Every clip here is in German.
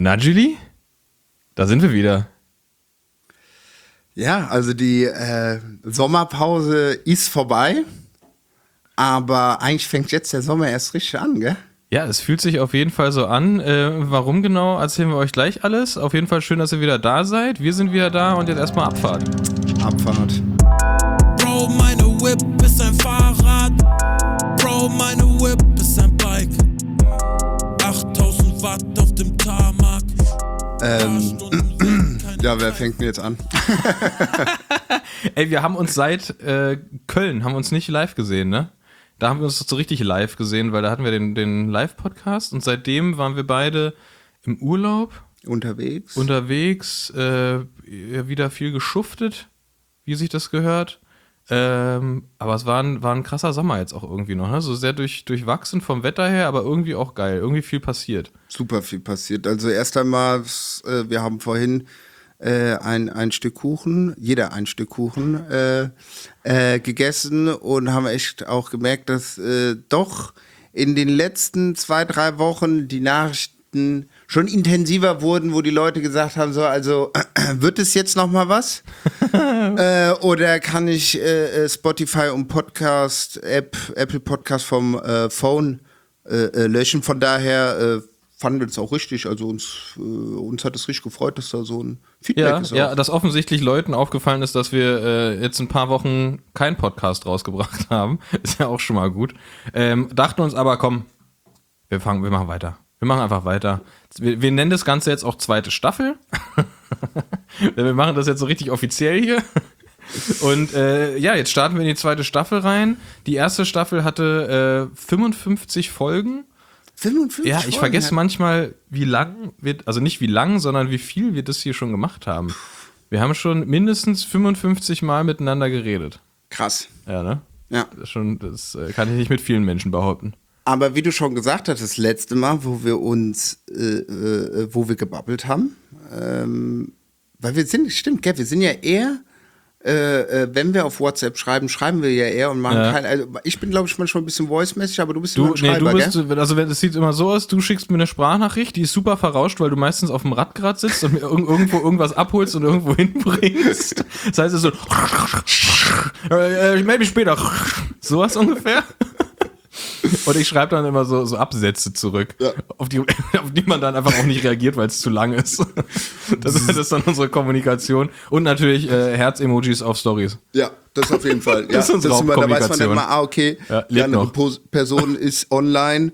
Na, Julie? Da sind wir wieder. Ja, also die Sommerpause ist vorbei, aber eigentlich fängt jetzt der Sommer erst richtig an, gell? Ja, es fühlt sich auf jeden Fall so an. Warum genau, erzählen wir euch gleich alles. Auf jeden Fall schön, dass ihr wieder da seid. Wir sind wieder da und jetzt erstmal Abfahrt. Abfahrt. Bro, meine Whip ist ein Fahrrad. Bro, meine Whip ist ein Bike. 8000 Watt auf dem Tarmac. Ja, wer fängt denn jetzt an? Ey, wir haben uns seit Köln, haben uns nicht live gesehen, ne? Da haben wir uns so richtig live gesehen, weil da hatten wir den Live-Podcast und seitdem waren wir beide im Urlaub. Unterwegs, wieder viel geschuftet, wie sich das gehört. Aber es war ein krasser Sommer jetzt auch irgendwie noch, ne? So sehr durchwachsen vom Wetter her, aber irgendwie auch geil. Irgendwie viel passiert. super viel passiert. Also erst einmal, wir haben vorhin ein Stück Kuchen, jeder ein Stück Kuchen gegessen und haben echt auch gemerkt, dass doch in den letzten 2-3 Wochen die Nachrichten schon intensiver wurden, wo die Leute gesagt haben, so, also wird es jetzt noch mal was? Oder kann ich Spotify und Podcast-App, Apple Podcast vom Phone löschen? Von daher fanden wir das auch richtig. Also uns hat es richtig gefreut, dass da so ein Feedback ist. Ja, dass offensichtlich Leuten aufgefallen ist, dass wir jetzt ein paar Wochen keinen Podcast rausgebracht haben. Ist ja auch schon mal gut. Dachten uns aber, komm, wir machen weiter. Wir machen einfach weiter. Wir nennen das Ganze jetzt auch zweite Staffel. Wir machen das jetzt so richtig offiziell hier. Und jetzt starten wir in die zweite Staffel rein. Die erste Staffel hatte 55 Folgen. 55 Ja, ich vergesse manchmal, wie lang also nicht wie lang, sondern wie viel wir das hier schon gemacht haben. Wir haben schon mindestens 55 Mal miteinander geredet. Krass. Ja, ne? Ja. Das kann ich nicht mit vielen Menschen behaupten. Aber wie du schon gesagt hast, das letzte Mal, wo wir gebabbelt haben, weil wir sind ja eher, wenn wir auf WhatsApp schreiben wir ja eher und machen also ich bin, glaube ich, manchmal ein bisschen voice-mäßig, aber du bist immer ein Schreiber, gell? Also es sieht immer so aus, du schickst mir eine Sprachnachricht, die ist super verrauscht, weil du meistens auf dem Rad gerade sitzt und mir irgendwo irgendwas abholst und irgendwo hinbringst. Das heißt, es ist so ich melde mich später. Sowas ungefähr. Und ich schreibe dann immer so Absätze zurück, auf die man dann einfach auch nicht reagiert, weil es zu lang ist. Das ist dann unsere Kommunikation. Und natürlich Herz-Emojis auf Stories. Ja, das auf jeden Fall. Ja, das ist unsere Hauptkommunikation. Da weiß man dann mal, okay, die andere Person ist online.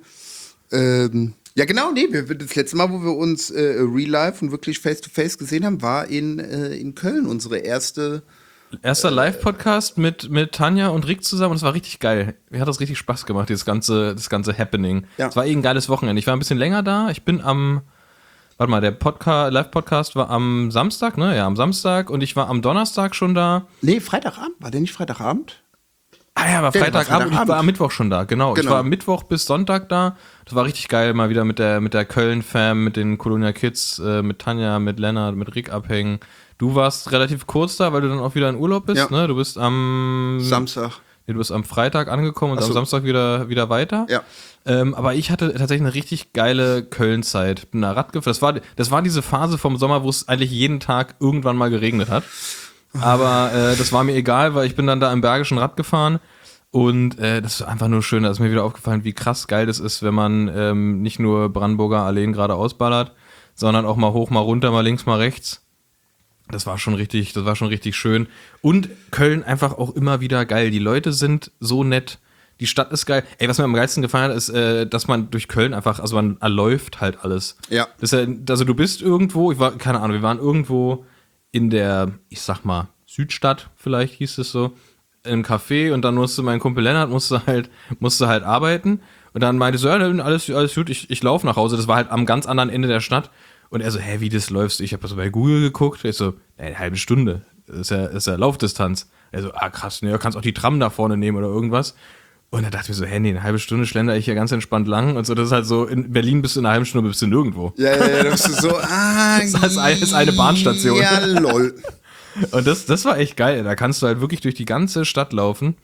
Ja, genau, das letzte Mal, wo wir uns real life und wirklich face-to-face gesehen haben, war in Köln unsere erster Live-Podcast mit Tanja und Rick zusammen und es war richtig geil. Mir hat das richtig Spaß gemacht, das ganze Happening. Ja. Es war ein geiles Wochenende. Ich war ein bisschen länger da. Ich bin der Live-Podcast war am Samstag, ne? Ja, am Samstag und ich war am Donnerstag schon da. Nee, Freitagabend. War der nicht Freitagabend? Ah ja, war Freitagabend und ich war am Mittwoch schon da, genau. Ich war am Mittwoch bis Sonntag da. Das war richtig geil, mal wieder mit der Köln-Fam, mit den Colonia Kids, mit Tanja, mit Lennart, mit Rick abhängen. Du warst relativ kurz da, weil du dann auch wieder in Urlaub bist, ne? Du bist am Samstag. Nee, du bist am Freitag angekommen und am Samstag wieder weiter. Ja. Aber ich hatte tatsächlich eine richtig geile Köln-Zeit. Bin da Rad gefahren. Das war diese Phase vom Sommer, wo es eigentlich jeden Tag irgendwann mal geregnet hat. Aber das war mir egal, weil ich bin dann da im Bergischen Rad gefahren. Und das ist einfach nur schön. Da ist mir wieder aufgefallen, wie krass geil das ist, wenn man nicht nur Brandenburger Alleen geradeaus ballert, sondern auch mal hoch, mal runter, mal links, mal rechts. Das war schon richtig schön. Und Köln einfach auch immer wieder geil. Die Leute sind so nett. Die Stadt ist geil. Ey, was mir am geilsten gefallen hat, ist, dass man durch Köln einfach, also man erläuft halt alles. Ja. Also du bist irgendwo, wir waren irgendwo in der, ich sag mal, Südstadt, vielleicht hieß es so, im Café und dann musste mein Kumpel Lennart musste halt arbeiten. Und dann meinte ich so, ja, alles gut, ich laufe nach Hause. Das war halt am ganz anderen Ende der Stadt. Und er so, wie das läufst du? Ich habe so bei Google geguckt. Ich so, eine halbe Stunde. Das ist ja Laufdistanz. Er so, krass, ne, du kannst auch die Tram da vorne nehmen oder irgendwas. Und dann dachte ich mir so, eine halbe Stunde schlender ich hier ganz entspannt lang. Und so, das ist halt so, in Berlin bist du in einer halben Stunde bist du nirgendwo. Ja, da bist du so, das ist eine Bahnstation. Ja, lol. Und das war echt geil. Da kannst du halt wirklich durch die ganze Stadt laufen.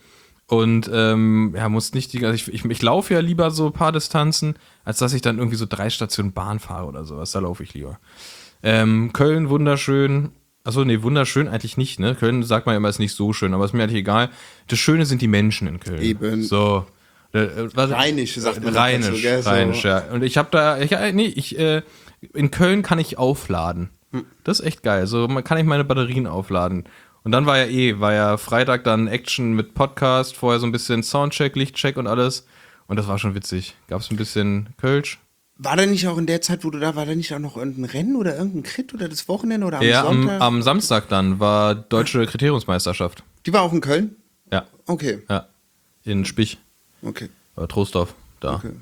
Und muss nicht also ich laufe ja lieber so ein paar Distanzen, als dass ich dann irgendwie so 3 Stationen Bahn fahre oder sowas. Da laufe ich lieber. Köln, wunderschön. Achso, nee, wunderschön eigentlich nicht, ne? Köln sagt man immer, ist nicht so schön, aber ist mir eigentlich egal. Das Schöne sind die Menschen in Köln. Eben. So. Rheinisch, sagt man. Rheinisch, dazu, gell? Rheinisch, So. ja. Und ich habe da, in Köln kann ich aufladen. Das ist echt geil. So kann ich meine Batterien aufladen. Und dann war ja Freitag dann Action mit Podcast, vorher so ein bisschen Soundcheck, Lichtcheck und alles. Und das war schon witzig. Gab's ein bisschen Kölsch. War da nicht auch in der Zeit, wo du da, war da nicht auch noch irgendein Rennen oder irgendein Crit oder das Wochenende oder am Ja, Sonntag? am Samstag dann war deutsche Kriteriumsmeisterschaft. Die war auch in Köln? Ja, Okay, ja. In Spich. okay. Oder Troisdorf, da. Okay.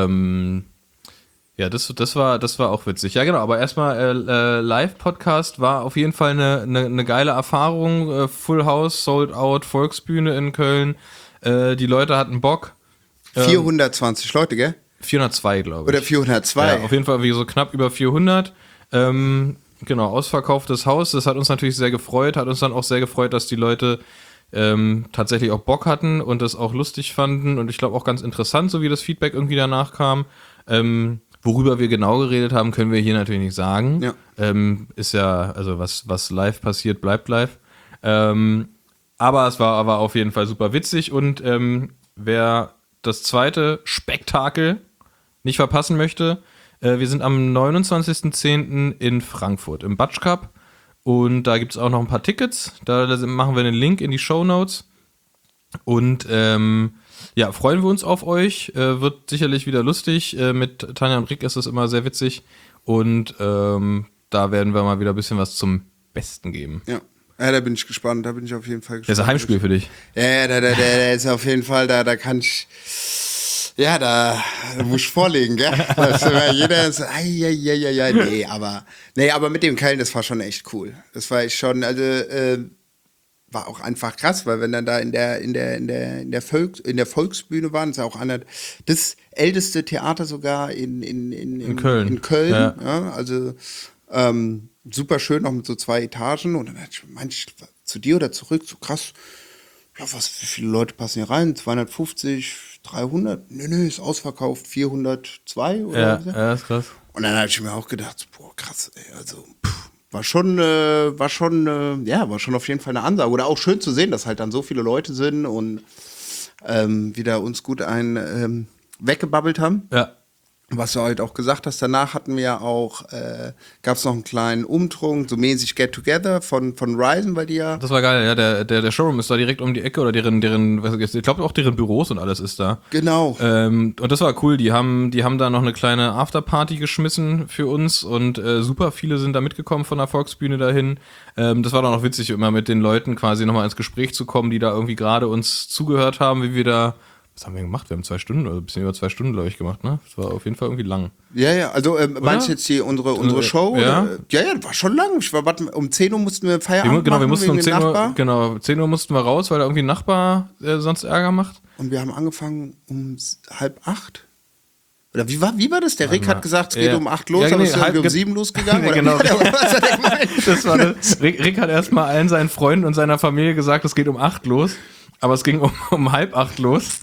Ja, das war auch witzig. Ja, genau, aber erstmal Live-Podcast war auf jeden Fall eine geile Erfahrung. Full House, Sold Out, Volksbühne in Köln. Die Leute hatten Bock. 420 Leute, gell? 402, glaube ich. Oder 402? Ja, auf jeden Fall wie so knapp über 400. Genau, ausverkauftes Haus. Das hat uns natürlich sehr gefreut. Hat uns dann auch sehr gefreut, dass die Leute tatsächlich auch Bock hatten und das auch lustig fanden. Und ich glaube auch ganz interessant, so wie das Feedback irgendwie danach kam. Worüber wir genau geredet haben, können wir hier natürlich nicht sagen. Ja. Ist ja, also was live passiert, bleibt live. Aber es war aber auf jeden Fall super witzig. Und wer das zweite Spektakel nicht verpassen möchte, wir sind am 29.10. in Frankfurt im Batsch Cup und da gibt es auch noch ein paar Tickets, da machen wir einen Link in die Shownotes und freuen wir uns auf euch, wird sicherlich wieder lustig, mit Tanja und Rick ist es immer sehr witzig und da werden wir mal wieder ein bisschen was zum Besten geben. Ja. Ja, da bin ich gespannt, da bin ich auf jeden Fall gespannt. Das ist ein Heimspiel für dich. Ja, da ist auf jeden Fall, da kann ich, ja, da muss ich vorlegen, gell? Das war jeder so, nee, aber mit dem Köln, das war schon echt cool. Das war echt schon, also, war auch einfach krass, weil wenn dann da in der Volksbühne waren, ist ja auch das älteste Theater sogar in Köln. In Köln, Ja. Also, super schön, noch mit so 2 Etagen. Und dann meinte ich zu dir oder zurück, so krass, ja, wie viele Leute passen hier rein? 250, 300? Nö, ist ausverkauft, 402 oder so. Ja, ist krass. Und dann habe ich mir auch gedacht, boah, krass, ey, also war schon auf jeden Fall eine Ansage. Oder auch schön zu sehen, dass halt dann so viele Leute sind und wieder uns gut weggebabbelt haben. Ja. Was du halt auch gesagt hast, danach hatten wir ja auch, gab es noch einen kleinen Umtrunk, so mäßig Get Together von Ryzen, weil die ja... Das war geil, ja, der Showroom ist da direkt um die Ecke oder ich glaube auch deren Büros und alles ist da. Genau. Und das war cool, die haben da noch eine kleine Afterparty geschmissen für uns und super viele sind da mitgekommen von der Volksbühne dahin. Das war dann auch witzig, immer mit den Leuten quasi nochmal ins Gespräch zu kommen, die da irgendwie gerade uns zugehört haben, wie wir da... Was haben wir gemacht? Wir haben 2 Stunden oder ein bisschen über 2 Stunden, glaube ich, gemacht, ne? Das war auf jeden Fall irgendwie lang. Ja, also meinst du jetzt hier unsere Show? Ja. Oder? Ja, das war schon lang. Um 10 Uhr mussten wir Feierabend machen. Wir mussten um wegen 10 Uhr, 10 Uhr mussten wir raus, weil da irgendwie ein Nachbar sonst Ärger macht. Und wir haben angefangen um 7:30. Oder wie war das? Der Rick hat gesagt, es geht um 8 los, aber es ist irgendwie um 7 losgegangen. Ja, oder genau. Was hat er gemeint? Das war Rick hat erstmal allen seinen Freunden und seiner Familie gesagt, es geht um 8 los. Aber es ging um 7:30 los.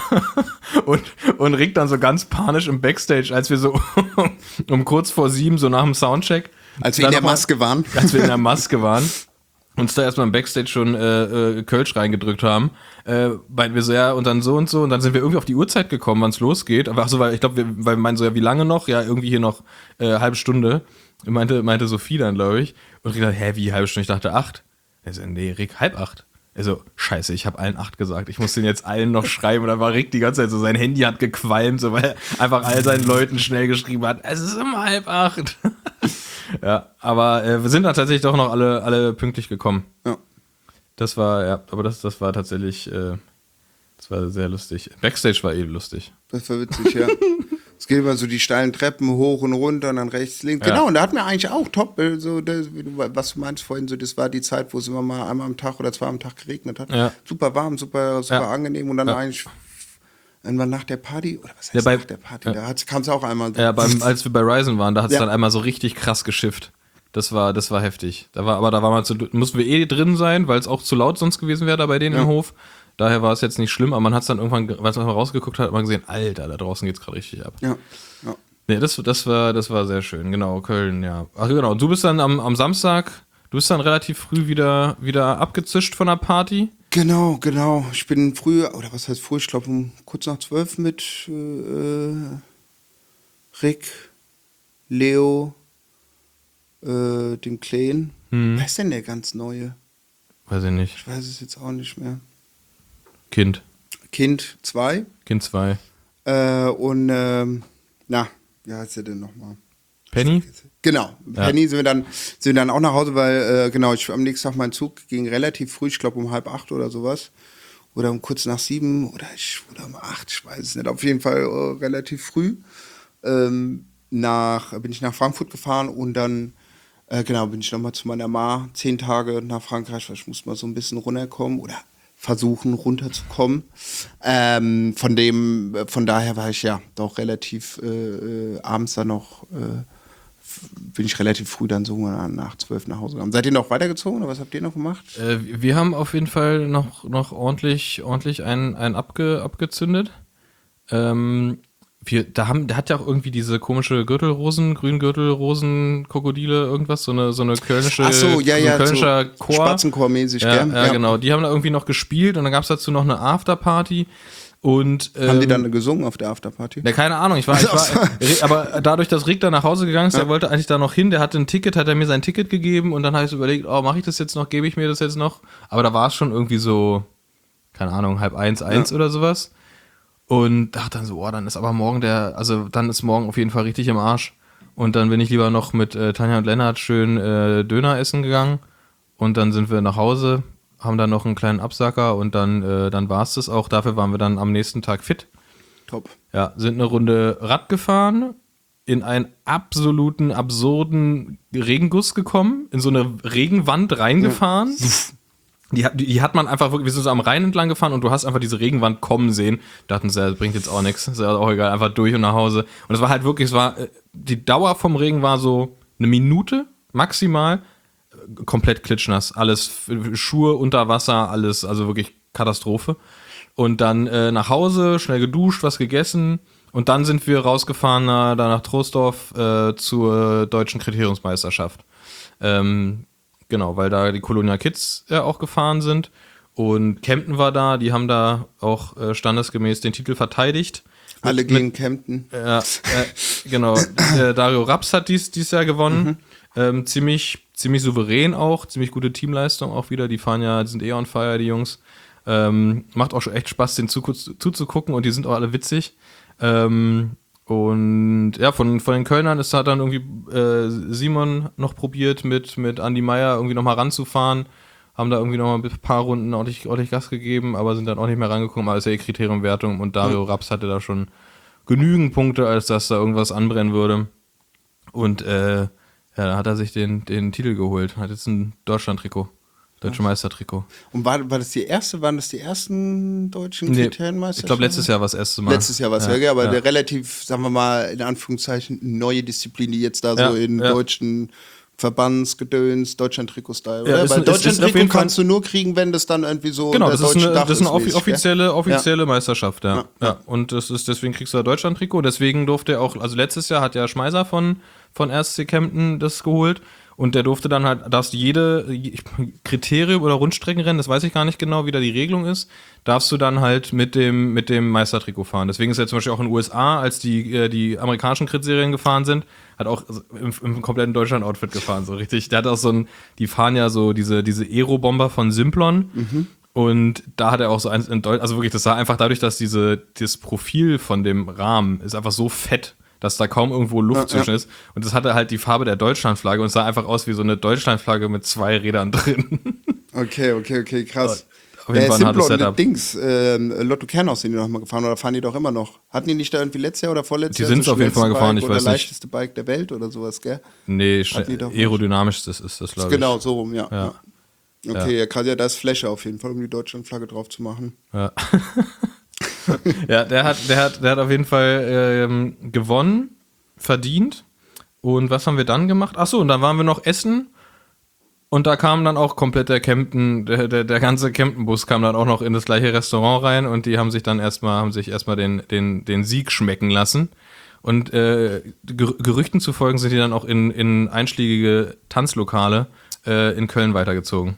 und Rick dann so ganz panisch im Backstage, als wir so um kurz vor 7, so nach dem Soundcheck. Als wir in der Maske waren. Als wir in der Maske waren. Uns da erstmal im Backstage schon Kölsch reingedrückt haben. Meinten wir so, ja, und dann so und so. Und dann sind wir irgendwie auf die Uhrzeit gekommen, wann es losgeht. Aber so, weil ich glaube, weil wir meinen so, ja, wie lange noch? Ja, irgendwie hier noch halbe Stunde. Meinte Sophie dann, glaube ich. Und Rick dachte, wie, halbe Stunde? Ich dachte 8. Er so, nee, Rick, 7:30. Also, scheiße, ich habe allen 8 gesagt. Ich muss den jetzt allen noch schreiben. Und dann war Rick die ganze Zeit so, sein Handy hat gequalmt, so, weil er einfach all seinen Leuten schnell geschrieben hat, es ist um 7:30. Ja, aber wir sind dann tatsächlich doch noch alle pünktlich gekommen. Ja. Das war, ja, aber das war tatsächlich, das war sehr lustig. Backstage war lustig. Das war witzig, ja. Es geht immer so die steilen Treppen hoch und runter und dann rechts, links. Ja. Genau, und da hatten wir eigentlich auch top, so was du meinst vorhin, so das war die Zeit, wo es immer mal einmal am Tag oder 2 am Tag geregnet hat. Ja. Super warm, super angenehm und dann eigentlich irgendwann nach der Party, oder was heißt nach der Party, da kam es auch einmal. Ja, als wir bei Ryzen waren, da hat es dann einmal so richtig krass geschifft. Das war heftig. Mussten wir drin sein, weil es auch zu laut sonst gewesen wäre da bei denen im Hof. Daher war es jetzt nicht schlimm, aber man hat es dann irgendwann, als man mal rausgeguckt hat, hat man gesehen, Alter, da draußen geht's gerade richtig ab. Ja. Nee, das war sehr schön, genau, Köln, ja. Ach genau, du bist dann am Samstag, du bist dann relativ früh wieder abgezischt von der Party. Genau. Ich bin früh, oder was heißt früh, ich glaube um kurz nach 12 mit Rick, Leo, dem Kleinen. Wer ist denn der ganz Neue? Weiß ich nicht. Ich weiß es jetzt auch nicht mehr. Kind 2. Kind 2. Und, wie heißt der denn nochmal? Penny? Genau, Ja. Penny sind wir dann auch nach Hause, weil, ich am nächsten Tag mein Zug ging relativ früh, ich glaube um 7:30 oder sowas. Oder um kurz nach 7 oder um 8, ich weiß es nicht. Auf jeden Fall relativ früh. Bin ich nach Frankfurt gefahren und dann, bin ich nochmal zu meiner Ma 10 Tage nach Frankreich, weil ich muss mal so ein bisschen runterkommen oder versuchen runterzukommen. Von daher war ich ja doch relativ abends dann noch, bin ich relativ früh dann so nach 12 nach Hause gekommen. Seid ihr noch weitergezogen oder was habt ihr noch gemacht? Wir haben auf jeden Fall noch ordentlich einen abgezündet. Der hat ja auch irgendwie diese komische Gürtelrosen, Grüngürtelrosen, Krokodile, irgendwas, so eine kölnische, Ach so, ja, so ein kölnischer so Chor. Spatzenchor-mäßig, Ja, gell? ja, genau. Die haben da irgendwie noch gespielt und dann gab es dazu noch eine Afterparty. Und, Haben die dann gesungen auf der Afterparty? Ja, keine Ahnung, aber dadurch, dass Rick da nach Hause gegangen ist, der wollte eigentlich da noch hin, der hatte ein Ticket, hat er mir sein Ticket gegeben und dann habe ich so überlegt, mache ich das jetzt noch, gebe ich mir das jetzt noch? Aber da war es schon irgendwie so, keine Ahnung, 1:30 oder sowas. Und dachte dann so, dann ist aber morgen dann ist morgen auf jeden Fall richtig im Arsch. Und dann bin ich lieber noch mit Tanja und Lennart schön Döner essen gegangen und dann sind wir nach Hause, haben dann noch einen kleinen Absacker und dann war es das auch. Dafür waren wir dann am nächsten Tag fit. Top. Ja, sind eine Runde Rad gefahren, in einen absoluten, absurden Regenguss gekommen, in so eine Regenwand reingefahren. Ja. Die hat man einfach wirklich, wir sind so am Rhein entlang gefahren und du hast einfach diese Regenwand kommen sehen. Dachten sie, das bringt jetzt auch nichts, ist ja auch egal, einfach durch und nach Hause. Und es war halt wirklich, die Dauer vom Regen war so eine Minute maximal, komplett klitschnass, alles, Schuhe unter Wasser, alles, also wirklich Katastrophe. Und dann nach Hause, schnell geduscht, was gegessen und dann sind wir rausgefahren da nach Troisdorf zur deutschen Kriteriumsmeisterschaft. Genau, weil da die Colonia Kids auch gefahren sind und Kempten war da, die haben da auch standesgemäß den Titel verteidigt. Alle gegen Kempten. Genau, Dario Raps hat dies Jahr gewonnen, ziemlich souverän auch, ziemlich gute Teamleistung auch wieder, die sind on fire, die Jungs. Macht auch schon echt Spaß, den zuzugucken und die sind auch alle witzig. Und ja, von den Kölnern hat dann irgendwie Simon noch probiert, mit Andi Meier irgendwie nochmal ranzufahren. Haben da irgendwie nochmal ein paar Runden ordentlich Gas gegeben, aber sind dann auch nicht mehr rangekommen. Aber es ist ja Kriteriumwertung und Dario Raps hatte da schon genügend Punkte, als dass da irgendwas anbrennen würde. Und da hat er sich den Titel geholt. Hat jetzt ein Deutschland-Trikot. Deutsche Meistertrikot. Und waren das die ersten deutschen Nee, Kriterienmeisterschaften? ich glaube, letztes Jahr war das erste Mal. Letztes Jahr war es ja, aber eine relativ, sagen wir mal, in Anführungszeichen neue Disziplin, die jetzt da so in deutschen Verbandsgedöns, Deutschland-Trikot-Style, Ja, oder? Weil ist auf Deutschland-Trikot jeden Fall- kannst du nur kriegen, wenn das dann irgendwie so Genau, unter das ist deutschen eine Dach mäßig, offizielle Meisterschaft, ja. Ja. Ja. Und deswegen kriegst du da Deutschland-Trikot. Deswegen durfte er auch, also letztes Jahr hat ja Schmeiser von RSC Kempten das geholt. Und der durfte dann halt, darfst Kriterium oder Rundstreckenrennen, das weiß ich gar nicht genau, wie da die Regelung ist, darfst du dann halt mit dem Meistertrikot fahren. Deswegen ist er zum Beispiel auch in den USA, als die amerikanischen Crit-Serien gefahren sind, hat auch im kompletten Deutschland-Outfit gefahren, so richtig. Der hat auch die fahren ja so diese Aero-Bomber von Simplon. Und da hat er auch so eins also wirklich, das sah einfach dadurch, dass das Profil von dem Rahmen ist einfach so fett, dass da kaum irgendwo Luft zwischen ist. Und das hatte halt die Farbe der Deutschlandflagge und es sah einfach aus wie so eine Deutschlandflagge mit 2 Rädern drin. Okay, krass. Auf jeden Fall ein hartes Simplon, Setup. Lotto Kernhaus sind die noch mal gefahren oder fahren die doch immer noch? Hatten die nicht da irgendwie letztes Jahr oder vorletztes Jahr? Die sind auf jeden Fall mal gefahren, ich weiß nicht. Das leichteste Bike der Welt oder sowas, gell? Nee, die doch aerodynamisch ist das, glaube ich. Genau, so rum, ja. Ja. Okay, ja, gerade da ist Fläche auf jeden Fall, um die Deutschlandflagge drauf zu machen. Ja. Ja, der hat auf jeden Fall gewonnen, verdient. Und was haben wir dann gemacht? Achso, und dann waren wir noch essen. Und da kam dann auch komplett der ganze Kempten-Bus kam dann auch noch in das gleiche Restaurant rein und die haben sich erstmal den Sieg schmecken lassen. Und Gerüchten zu folgen sind die dann auch in einschlägige Tanzlokale in Köln weitergezogen.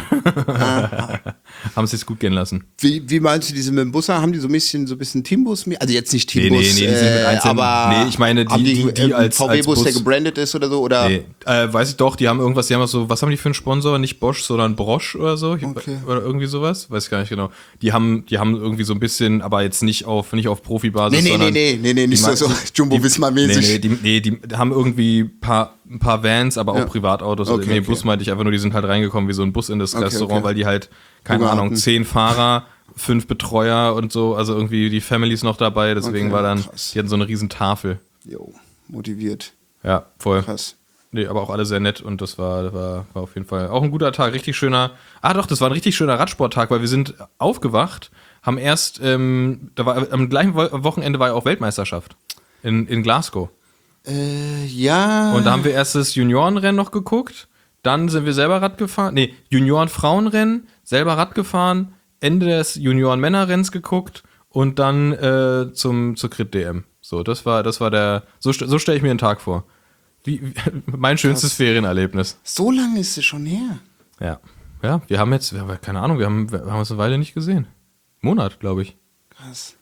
Haben es sich gut gehen lassen. Wie meinst du diese mit dem Bus? Haben die so ein bisschen Teambus? Also jetzt nicht Teambus, Nee, die sind mit einzelnen, aber ich meine die als VW-Bus, als der gebrandet ist oder so? Oder? Nee, weiß ich doch, die haben auch so, was haben die für einen Sponsor? Nicht Bosch, sondern Brosch oder so? Okay. Oder irgendwie sowas? Weiß ich gar nicht genau. Die haben irgendwie so ein bisschen, aber jetzt nicht auf Profibasis, sondern... Nee, nicht so Jumbo-Visma-mäßig. Die haben irgendwie ein paar Vans, aber auch Privatautos. Okay, Bus meinte ich einfach nur, die sind halt reingekommen wie so ein Bus in das Restaurant, okay. weil die halt, keine Ahnung, 10 Fahrer, 5 Betreuer und so, also irgendwie die Family ist noch dabei, deswegen war dann, krass. die hatten so eine riesen Tafel. Jo, motiviert. Ja, voll. Krass. Nee, aber auch alle sehr nett und das war auf jeden Fall auch ein guter Tag, richtig schöner. Das war ein richtig schöner Radsporttag, weil wir sind aufgewacht, haben erst, am gleichen Wochenende war ja auch Weltmeisterschaft in Glasgow. Ja. Und da haben wir erst das Juniorenrennen noch geguckt, dann sind wir selber Rad gefahren, Junioren-Frauenrennen, selber Rad gefahren, Ende des Junioren-Männerrenns geguckt und dann zur Crit-DM. So, das war so stelle ich mir den Tag vor. Mein schönstes Ferienerlebnis. So lange ist es schon her. Ja. Ja, wir haben keine Ahnung, wir haben uns eine Weile nicht gesehen. Monat, glaube ich. Krass.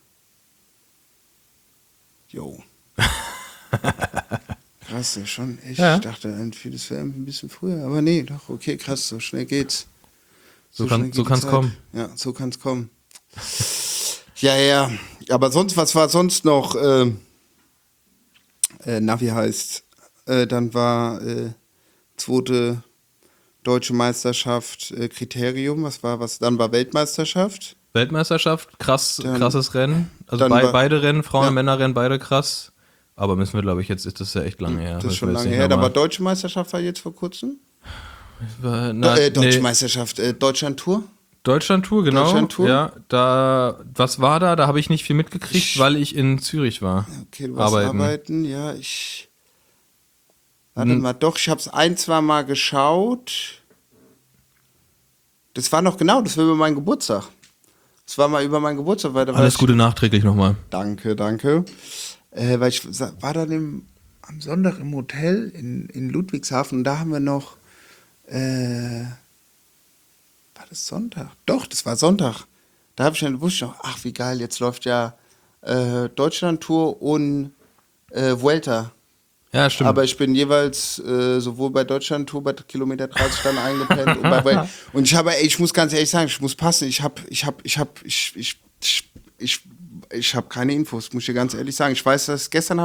Jo. Krass, ja schon echt. Ja. Ich dachte, das wäre ein bisschen früher. Aber nee, doch, okay, krass, so schnell geht's. So kann es kommen. Ja, so kann es kommen. Ja. Aber sonst, was war sonst noch? Navi heißt, dann war zweite Deutsche Meisterschaft Kriterium. Dann war Weltmeisterschaft. Weltmeisterschaft, krasses Rennen. Also Dann beide Rennen, Frauen- und Männerrennen, beide krass. Aber müssen wir, glaube ich, jetzt ist das ja echt lange her. Das ist schon lange her. Aber Deutsche Meisterschaft war jetzt vor kurzem? Deutsche Meisterschaft, Deutschland-Tour? Deutschland-Tour, genau. Deutschland-Tour? Ja, was war da? Da habe ich nicht viel mitgekriegt, weil ich in Zürich war. Okay, du warst arbeiten. Ja, warte mal, doch, ich habe es 1-2 Mal geschaut. Das war über meinen Geburtstag. Das war mal über meinen Geburtstag. Alles Gute nachträglich nochmal. Danke. Weil ich war dann am Sonntag im Hotel in Ludwigshafen und da haben wir noch, war das Sonntag? Doch, das war Sonntag. Da wusste ich noch, ach wie geil, jetzt läuft ja Deutschland-Tour und Vuelta. Ja, stimmt. Aber ich bin jeweils sowohl bei Deutschland-Tour bei Kilometer 30 dann eingepennt und ich muss ganz ehrlich sagen, ich muss passen, ich habe keine Infos, muss ich dir ganz ehrlich sagen. Ich weiß, dass gestern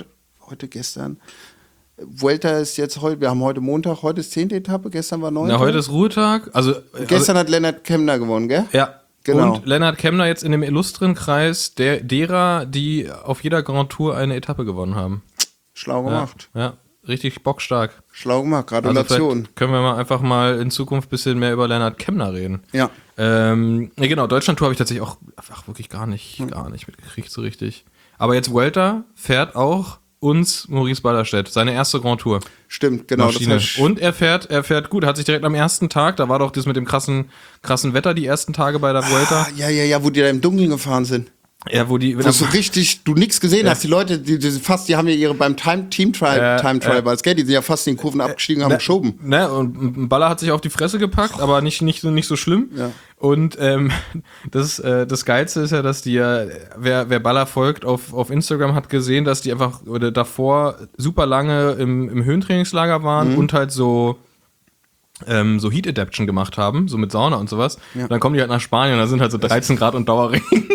Vuelta ist jetzt heute, wir haben heute Montag, heute ist 10. Etappe, gestern war 9. Heute ist Ruhetag. Gestern hat Lennart Kemner gewonnen, gell? Ja, genau. Und Lennart Kemner jetzt in dem illustren Kreis derer, die auf jeder Grand Tour eine Etappe gewonnen haben. Schlau gemacht. Ja, richtig bockstark. Schlau gemacht, Gratulation. Also können wir einfach mal in Zukunft ein bisschen mehr über Lennart Kemner reden. Ja. Genau, Deutschland-Tour habe ich tatsächlich auch wirklich gar nicht mitgekriegt so richtig. Aber jetzt Vuelta fährt auch uns Maurice Ballerstedt, seine erste Grand Tour. Stimmt, genau. Maschine. Und er fährt gut, hat sich direkt am ersten Tag, da war doch das mit dem krassen Wetter die ersten Tage bei der Vuelta. Ja, wo die da im Dunkeln gefahren sind. Ja, wo so richtig, du nichts gesehen hast. Die Leute, die haben ja ihre beim Time Trial war es, gell? Die sind ja fast in den Kurven abgestiegen, haben geschoben. Ne, und Baller hat sich auf die Fresse gepackt, aber nicht so schlimm. Ja. Und das Geilste ist ja, dass die wer Baller folgt auf Instagram hat gesehen, dass die einfach davor super lange im Höhentrainingslager waren und halt so Heat Adaptation gemacht haben, so mit Sauna und sowas. Ja. Und dann kommen die halt nach Spanien und da sind halt so 13 Grad und Dauerregen.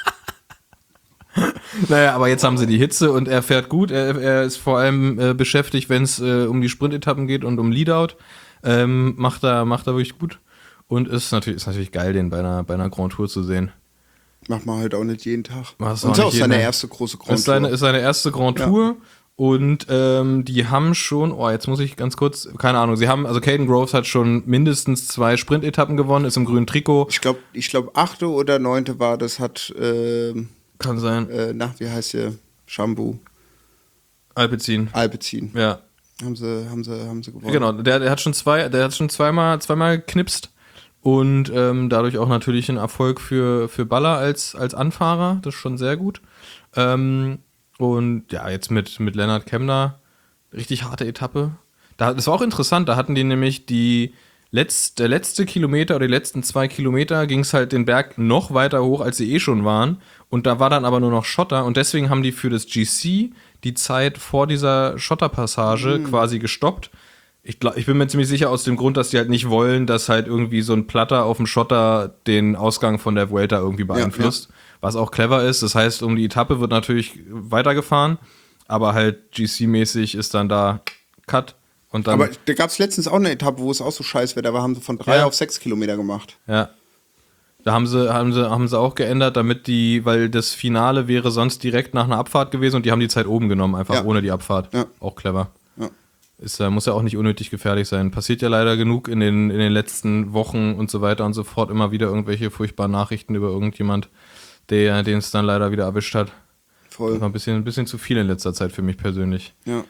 Naja, aber jetzt haben sie die Hitze und er fährt gut. Er ist vor allem beschäftigt, wenn es um die Sprintetappen geht und um Leadout. Macht er wirklich gut. Und ist natürlich geil, den bei einer Grand Tour zu sehen. Macht man halt auch nicht jeden Tag. Und ist auch seine erste große Grand Tour. Ist seine erste Grand Tour. Und die haben schon, jetzt muss ich ganz kurz, keine Ahnung, also Caden Groves hat schon mindestens 2 Sprintetappen gewonnen, ist im grünen Trikot. Ich glaube 8. oder 9. war das, hat kann sein. Wie heißt der? Shampoo. Alpecin. Alpecin. Ja. Haben sie gewonnen. Genau, der hat schon zweimal geknipst und dadurch auch natürlich ein Erfolg für Baller als Anfahrer, das ist schon sehr gut. Und ja, jetzt mit Lennart Kemner, richtig harte Etappe. Das war auch interessant, da hatten die nämlich der letzte Kilometer oder die letzten 2 Kilometer ging es halt den Berg noch weiter hoch, als sie schon waren. Und da war dann aber nur noch Schotter und deswegen haben die für das GC die Zeit vor dieser Schotterpassage quasi gestoppt. Ich bin mir ziemlich sicher aus dem Grund, dass die halt nicht wollen, dass halt irgendwie so ein Platter auf dem Schotter den Ausgang von der Vuelta irgendwie beeinflusst. Ja. Was auch clever ist. Das heißt, um die Etappe wird natürlich weitergefahren, aber halt GC-mäßig ist dann da Cut. Und dann aber da gab es letztens auch eine Etappe, wo es auch so scheiß wäre. Da haben sie von 3 auf 6 Kilometer gemacht. Ja. Da haben sie auch geändert, weil das Finale wäre sonst direkt nach einer Abfahrt gewesen und die haben die Zeit oben genommen, einfach ohne die Abfahrt. Ja. Auch clever. Ja. Muss ja auch nicht unnötig gefährlich sein. Passiert ja leider genug in den letzten Wochen und so weiter und so fort. Immer wieder irgendwelche furchtbaren Nachrichten über irgendjemand, den es dann leider wieder erwischt hat. Voll. Das war ein bisschen zu viel in letzter Zeit für mich persönlich. Ja.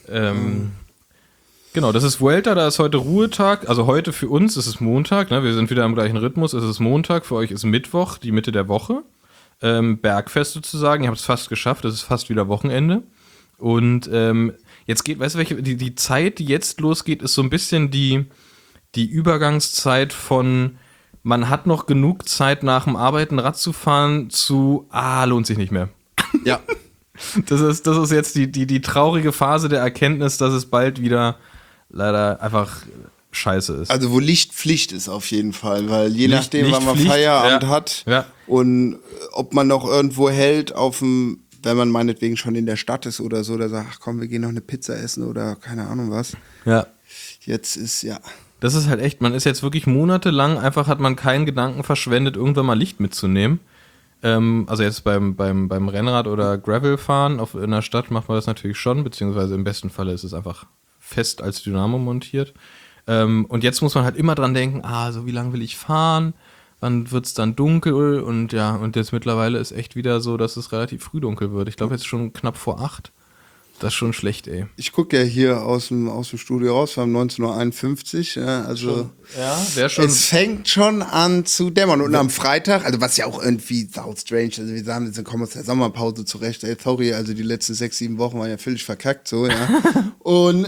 Genau, das ist Vuelta, da ist heute Ruhetag. Also heute für uns ist es Montag, ne? Wir sind wieder im gleichen Rhythmus. Es ist Montag, für euch ist Mittwoch, die Mitte der Woche. Bergfest sozusagen, ihr habt es fast geschafft, es ist fast wieder Wochenende. Und jetzt geht, weißt du, die Zeit, die jetzt losgeht, ist so ein bisschen die Übergangszeit von man hat noch genug Zeit nach dem Arbeiten Rad zu fahren zu lohnt sich nicht mehr. Ja. Das ist jetzt die traurige Phase der Erkenntnis, dass es bald wieder leider einfach scheiße ist. Also wo Licht Pflicht ist auf jeden Fall, weil je nachdem, wann man Feierabend hat und ob man noch irgendwo hält wenn man meinetwegen schon in der Stadt ist oder so, da sagt, ach komm, wir gehen noch eine Pizza essen oder keine Ahnung was. Ja. Jetzt ist, Das ist halt echt, man ist jetzt wirklich monatelang, einfach hat man keinen Gedanken verschwendet, irgendwann mal Licht mitzunehmen. Also jetzt beim Rennrad- oder Gravelfahren in der Stadt macht man das natürlich schon, beziehungsweise im besten Falle ist es einfach fest als Dynamo montiert. Und jetzt muss man halt immer dran denken, so wie lange will ich fahren? Wann wird es dann dunkel? Und jetzt mittlerweile ist echt wieder so, dass es relativ früh dunkel wird. Ich glaube jetzt schon knapp vor 8. Das ist schon schlecht, ey. Ich gucke ja hier aus dem Studio raus, wir haben 19:51 Uhr, also wäre schon. Es fängt schon an zu dämmern. Und am Freitag, also was ja auch irgendwie sau strange, also wir sagen, wir kommen aus der Sommerpause zurecht, ey, sorry, also die letzten 6-7 Wochen waren ja völlig verkackt, so, ja. Und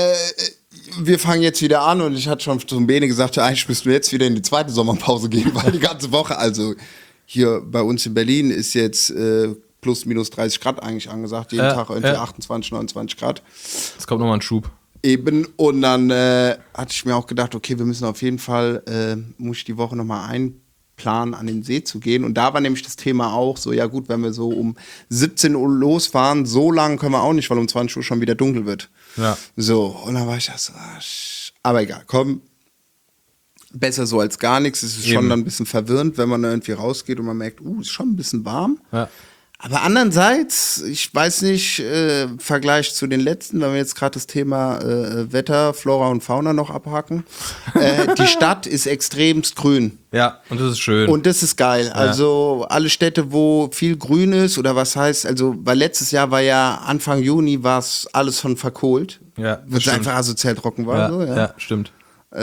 wir fangen jetzt wieder an und ich hatte schon zum Bene gesagt, eigentlich müssten wir jetzt wieder in die zweite Sommerpause gehen, weil die ganze Woche, also hier bei uns in Berlin ist jetzt plus minus 30 Grad eigentlich angesagt, jeden Tag irgendwie 28, 29 Grad. Es kommt nochmal ein Schub. Eben, und dann hatte ich mir auch gedacht, okay, wir müssen auf jeden Fall, muss ich die Woche nochmal einplanen, an den See zu gehen. Und da war nämlich das Thema auch so, ja gut, wenn wir so um 17 Uhr losfahren, so lange können wir auch nicht, weil um 20 Uhr schon wieder dunkel wird. Ja. So, und dann war ich so, aber egal, komm, besser so als gar nichts. Es ist schon dann ein bisschen verwirrend, wenn man da irgendwie rausgeht und man merkt, ist schon ein bisschen warm. Ja. Aber andererseits, ich weiß nicht, im Vergleich zu den letzten, wenn wir jetzt gerade das Thema Wetter, Flora und Fauna noch abhaken, die Stadt ist extremst grün. Ja, und das ist schön. Und das ist geil. Ja. Also alle Städte, wo viel grün ist, oder was heißt, also weil letztes Jahr war ja Anfang Juni war es alles schon verkohlt. Ja, weil es einfach asozial trocken war. Ja, so, ja stimmt.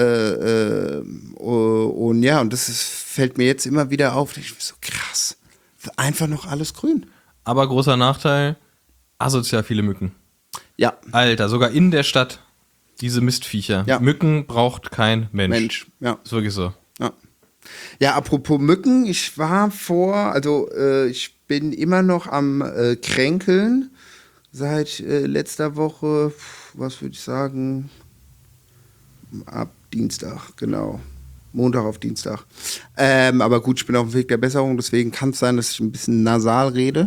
Und ja, und fällt mir jetzt immer wieder auf, ich bin so krass. Einfach noch alles grün. Aber großer Nachteil, asozial viele Mücken. Ja. Alter, sogar in der Stadt, diese Mistviecher. Ja. Mücken braucht kein Mensch. Ja. Ist wirklich so. Ja. Ja, apropos Mücken, ich bin immer noch am Kränkeln seit letzter Woche, was würde ich sagen, ab Dienstag, genau. Montag auf Dienstag. Aber gut, ich bin auf dem Weg der Besserung, deswegen kann es sein, dass ich ein bisschen nasal rede.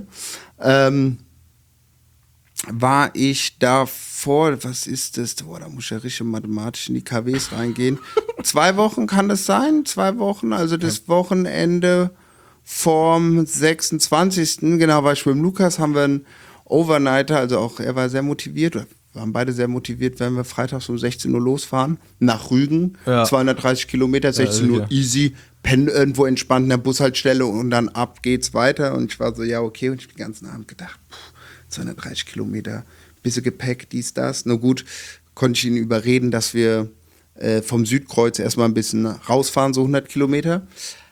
War ich davor, was ist das? Boah, da muss ich ja richtig mathematisch in die KWs reingehen. 2 Wochen kann das sein? 2 Wochen, also das Wochenende vom 26. Genau, war ich mit dem Lukas, haben wir einen Overnighter, also auch er war sehr motiviert, wir waren beide sehr motiviert, wenn wir freitags um 16 Uhr losfahren, nach Rügen, 230 Kilometer, 16 Uhr easy, pennen irgendwo entspannt in der Bushaltestelle und dann ab geht's weiter. Und ich war so, ja okay, und ich habe den ganzen Abend gedacht, 230 Kilometer, bisschen Gepäck, dies, das, nur gut, konnte ich ihn überreden, dass wir vom Südkreuz erstmal ein bisschen rausfahren, so 100 Kilometer.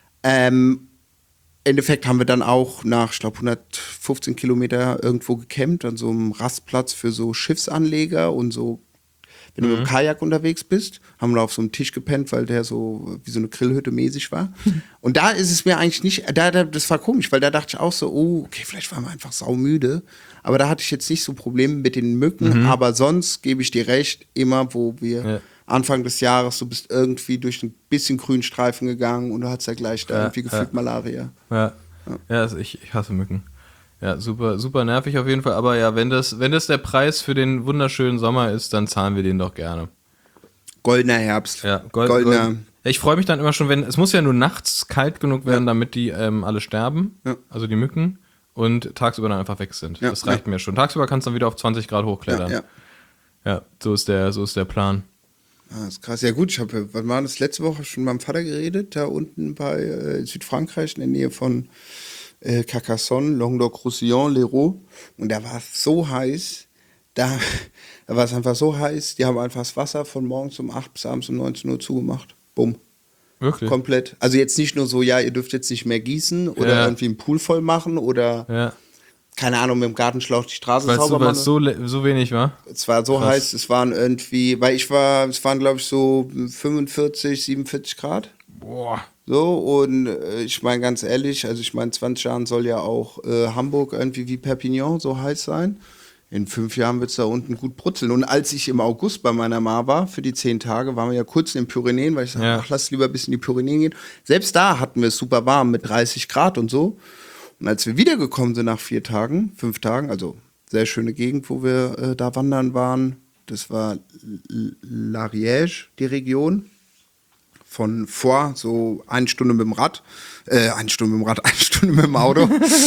Endeffekt haben wir dann auch nach, ich glaube, 115 Kilometer irgendwo gecampt, an so einem Rastplatz für so Schiffsanleger und so, wenn du mit dem Kajak unterwegs bist, haben wir auf so einem Tisch gepennt, weil der so wie so eine Grillhütte mäßig war. Und da ist es mir eigentlich nicht, das war komisch, weil da dachte ich auch so, oh, okay, vielleicht waren wir einfach saumüde. Aber da hatte ich jetzt nicht so Probleme mit den Mücken, aber sonst gebe ich dir recht, immer wo wir Anfang des Jahres, du bist irgendwie durch ein bisschen Grünstreifen gegangen und du hattest ja gleich da irgendwie gefühlt Malaria. Ja, also ich hasse Mücken. Ja, super, super nervig auf jeden Fall. Aber ja, wenn das der Preis für den wunderschönen Sommer ist, dann zahlen wir den doch gerne. Goldener Herbst. Ja, goldener. Ja, ich freue mich dann immer schon, es muss ja nur nachts kalt genug werden, damit die alle sterben, also die Mücken, und tagsüber dann einfach weg sind. Das reicht mir schon. Tagsüber kannst du dann wieder auf 20 Grad hochklettern. Ja, so ist der Plan. Ah, das ist krass. Ja gut, wann war das? Letzte Woche schon mit meinem Vater geredet, da unten bei Südfrankreich, in der Nähe von Carcassonne, Languedoc-Roussillon, l'Hérault. Und da war es so heiß, da war es einfach so heiß, die haben einfach das Wasser von morgens um 8 bis abends um 19 Uhr zugemacht. Bumm. Wirklich? Komplett. Also jetzt nicht nur so, ja, ihr dürft jetzt nicht mehr gießen oder irgendwie einen Pool voll machen oder keine Ahnung, mit dem Gartenschlauch die Straße sauber machen. Weil es so wenig war? Es war so heiß, es waren irgendwie, es waren glaube ich so 45, 47 Grad. Boah. So, und ich meine ganz ehrlich, also ich meine 20 Jahren soll ja auch Hamburg irgendwie wie Perpignan so heiß sein. In 5 Jahren wird es da unten gut brutzeln. Und als ich im August bei meiner Ma war, für die 10 Tage, waren wir ja kurz in den Pyrenäen, weil ich sagte, ach, lass lieber ein bisschen in die Pyrenäen gehen. Selbst da hatten wir es super warm mit 30 Grad und so. Und als wir wiedergekommen sind nach 5 Tagen, also sehr schöne Gegend, wo wir da wandern waren, das war l'Ariège, die Region. Von vor, so 1 Stunde mit dem Rad, 1 Stunde mit dem Auto.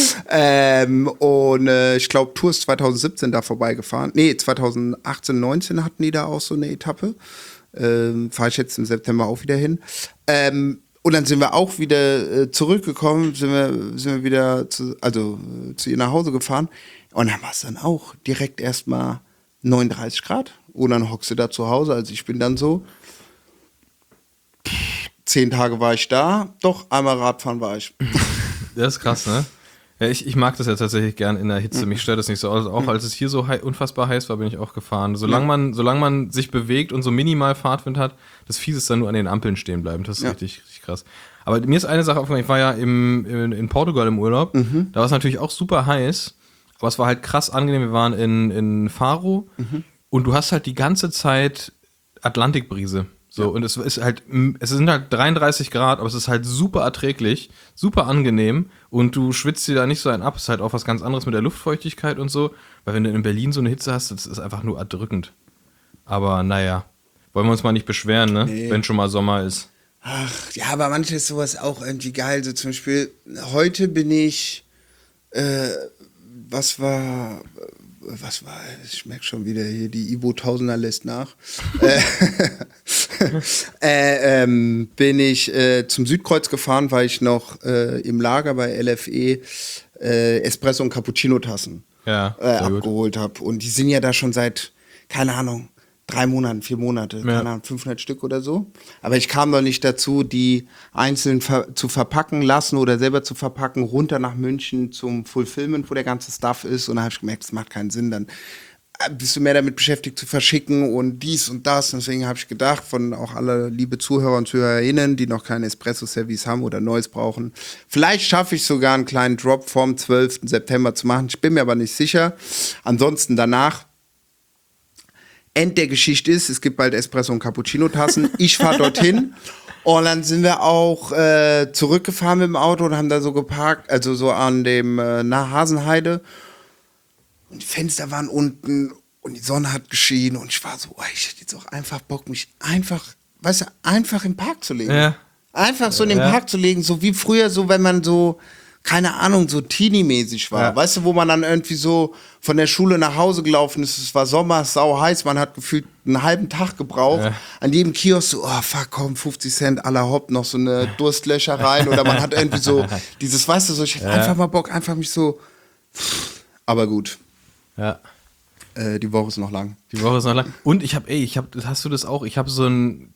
Ich glaube, Tour ist 2017 da vorbeigefahren. Nee, 2018, 19 hatten die da auch so eine Etappe. Fahre ich jetzt im September auch wieder hin. Und dann sind wir auch wieder zurückgekommen, sind wir wieder zu ihr nach Hause gefahren. Und dann war es dann auch direkt erstmal 39 Grad. Und dann hockst du da zu Hause. Also ich bin dann so 10 Tage war ich da, doch einmal Radfahren war ich. Das ist krass, ne? Ja, ich mag das ja tatsächlich gern in der Hitze. Mich stört das nicht so. Also auch als es hier so unfassbar heiß war, bin ich auch gefahren. Solange man sich bewegt und so minimal Fahrtwind hat, das Fies ist dann nur an den Ampeln stehen bleiben. Das ist richtig, richtig krass. Aber mir ist eine Sache aufgefallen, ich war ja in Portugal im Urlaub. Da war es natürlich auch super heiß, aber es war halt krass angenehm. Wir waren in Faro und du hast halt die ganze Zeit Atlantikbrise. So, und es sind halt 33 Grad, aber es ist halt super erträglich, super angenehm und du schwitzt dir da nicht so einen ab. Es ist halt auch was ganz anderes mit der Luftfeuchtigkeit und so, weil wenn du in Berlin so eine Hitze hast, das ist einfach nur erdrückend. Aber naja, wollen wir uns mal nicht beschweren, ne? Nee. Wenn schon mal Sommer ist. Ach, ja, aber manchmal ist sowas auch irgendwie geil. So zum Beispiel, heute bin ich, ich merke schon wieder hier, die Ibo Tausender lässt nach. Bin ich zum Südkreuz gefahren, weil ich noch im Lager bei LFE Espresso- und Cappuccino-Tassen abgeholt habe. Und die sind ja da schon seit, keine Ahnung, 3 Monaten, 4 Monate, keine Ahnung, 500 Stück oder so. Aber ich kam noch nicht dazu, die einzeln zu verpacken lassen oder selber zu verpacken, runter nach München zum Fulfillment, wo der ganze Stuff ist. Und dann habe ich gemerkt, das macht keinen Sinn. Dann bist du mehr damit beschäftigt zu verschicken und dies und das. Und deswegen habe ich gedacht, von auch alle liebe Zuhörer und Zuhörerinnen, die noch kein Espresso-Service haben oder Neues brauchen, vielleicht schaffe ich sogar einen kleinen Drop vom 12. September zu machen. Ich bin mir aber nicht sicher. Ansonsten danach, End der Geschichte ist, es gibt bald Espresso- und Cappuccino-Tassen. Ich fahre dorthin und dann sind wir auch zurückgefahren mit dem Auto und haben da so geparkt, also so an dem Hasenheide. Und die Fenster waren unten und die Sonne hat geschienen und ich war so, ich hätte jetzt auch einfach Bock, mich einfach im Park zu legen. Ja. Einfach so in den Park zu legen, so wie früher, so wenn man so, keine Ahnung, so Teenie-mäßig war. Ja. Weißt du, wo man dann irgendwie so von der Schule nach Hause gelaufen ist, es war Sommer, sau heiß, man hat gefühlt einen halben Tag gebraucht. Ja. An jedem Kiosk so, oh fuck, komm, 50 Cent à la Hopp, noch so eine Durstlöcher rein. Oder man hat irgendwie so dieses, weißt du, so, ich hätte einfach mal Bock, einfach mich so, aber gut. Ja. Die Woche ist noch lang. Die Woche ist noch lang. Und hast du das auch? Ich habe so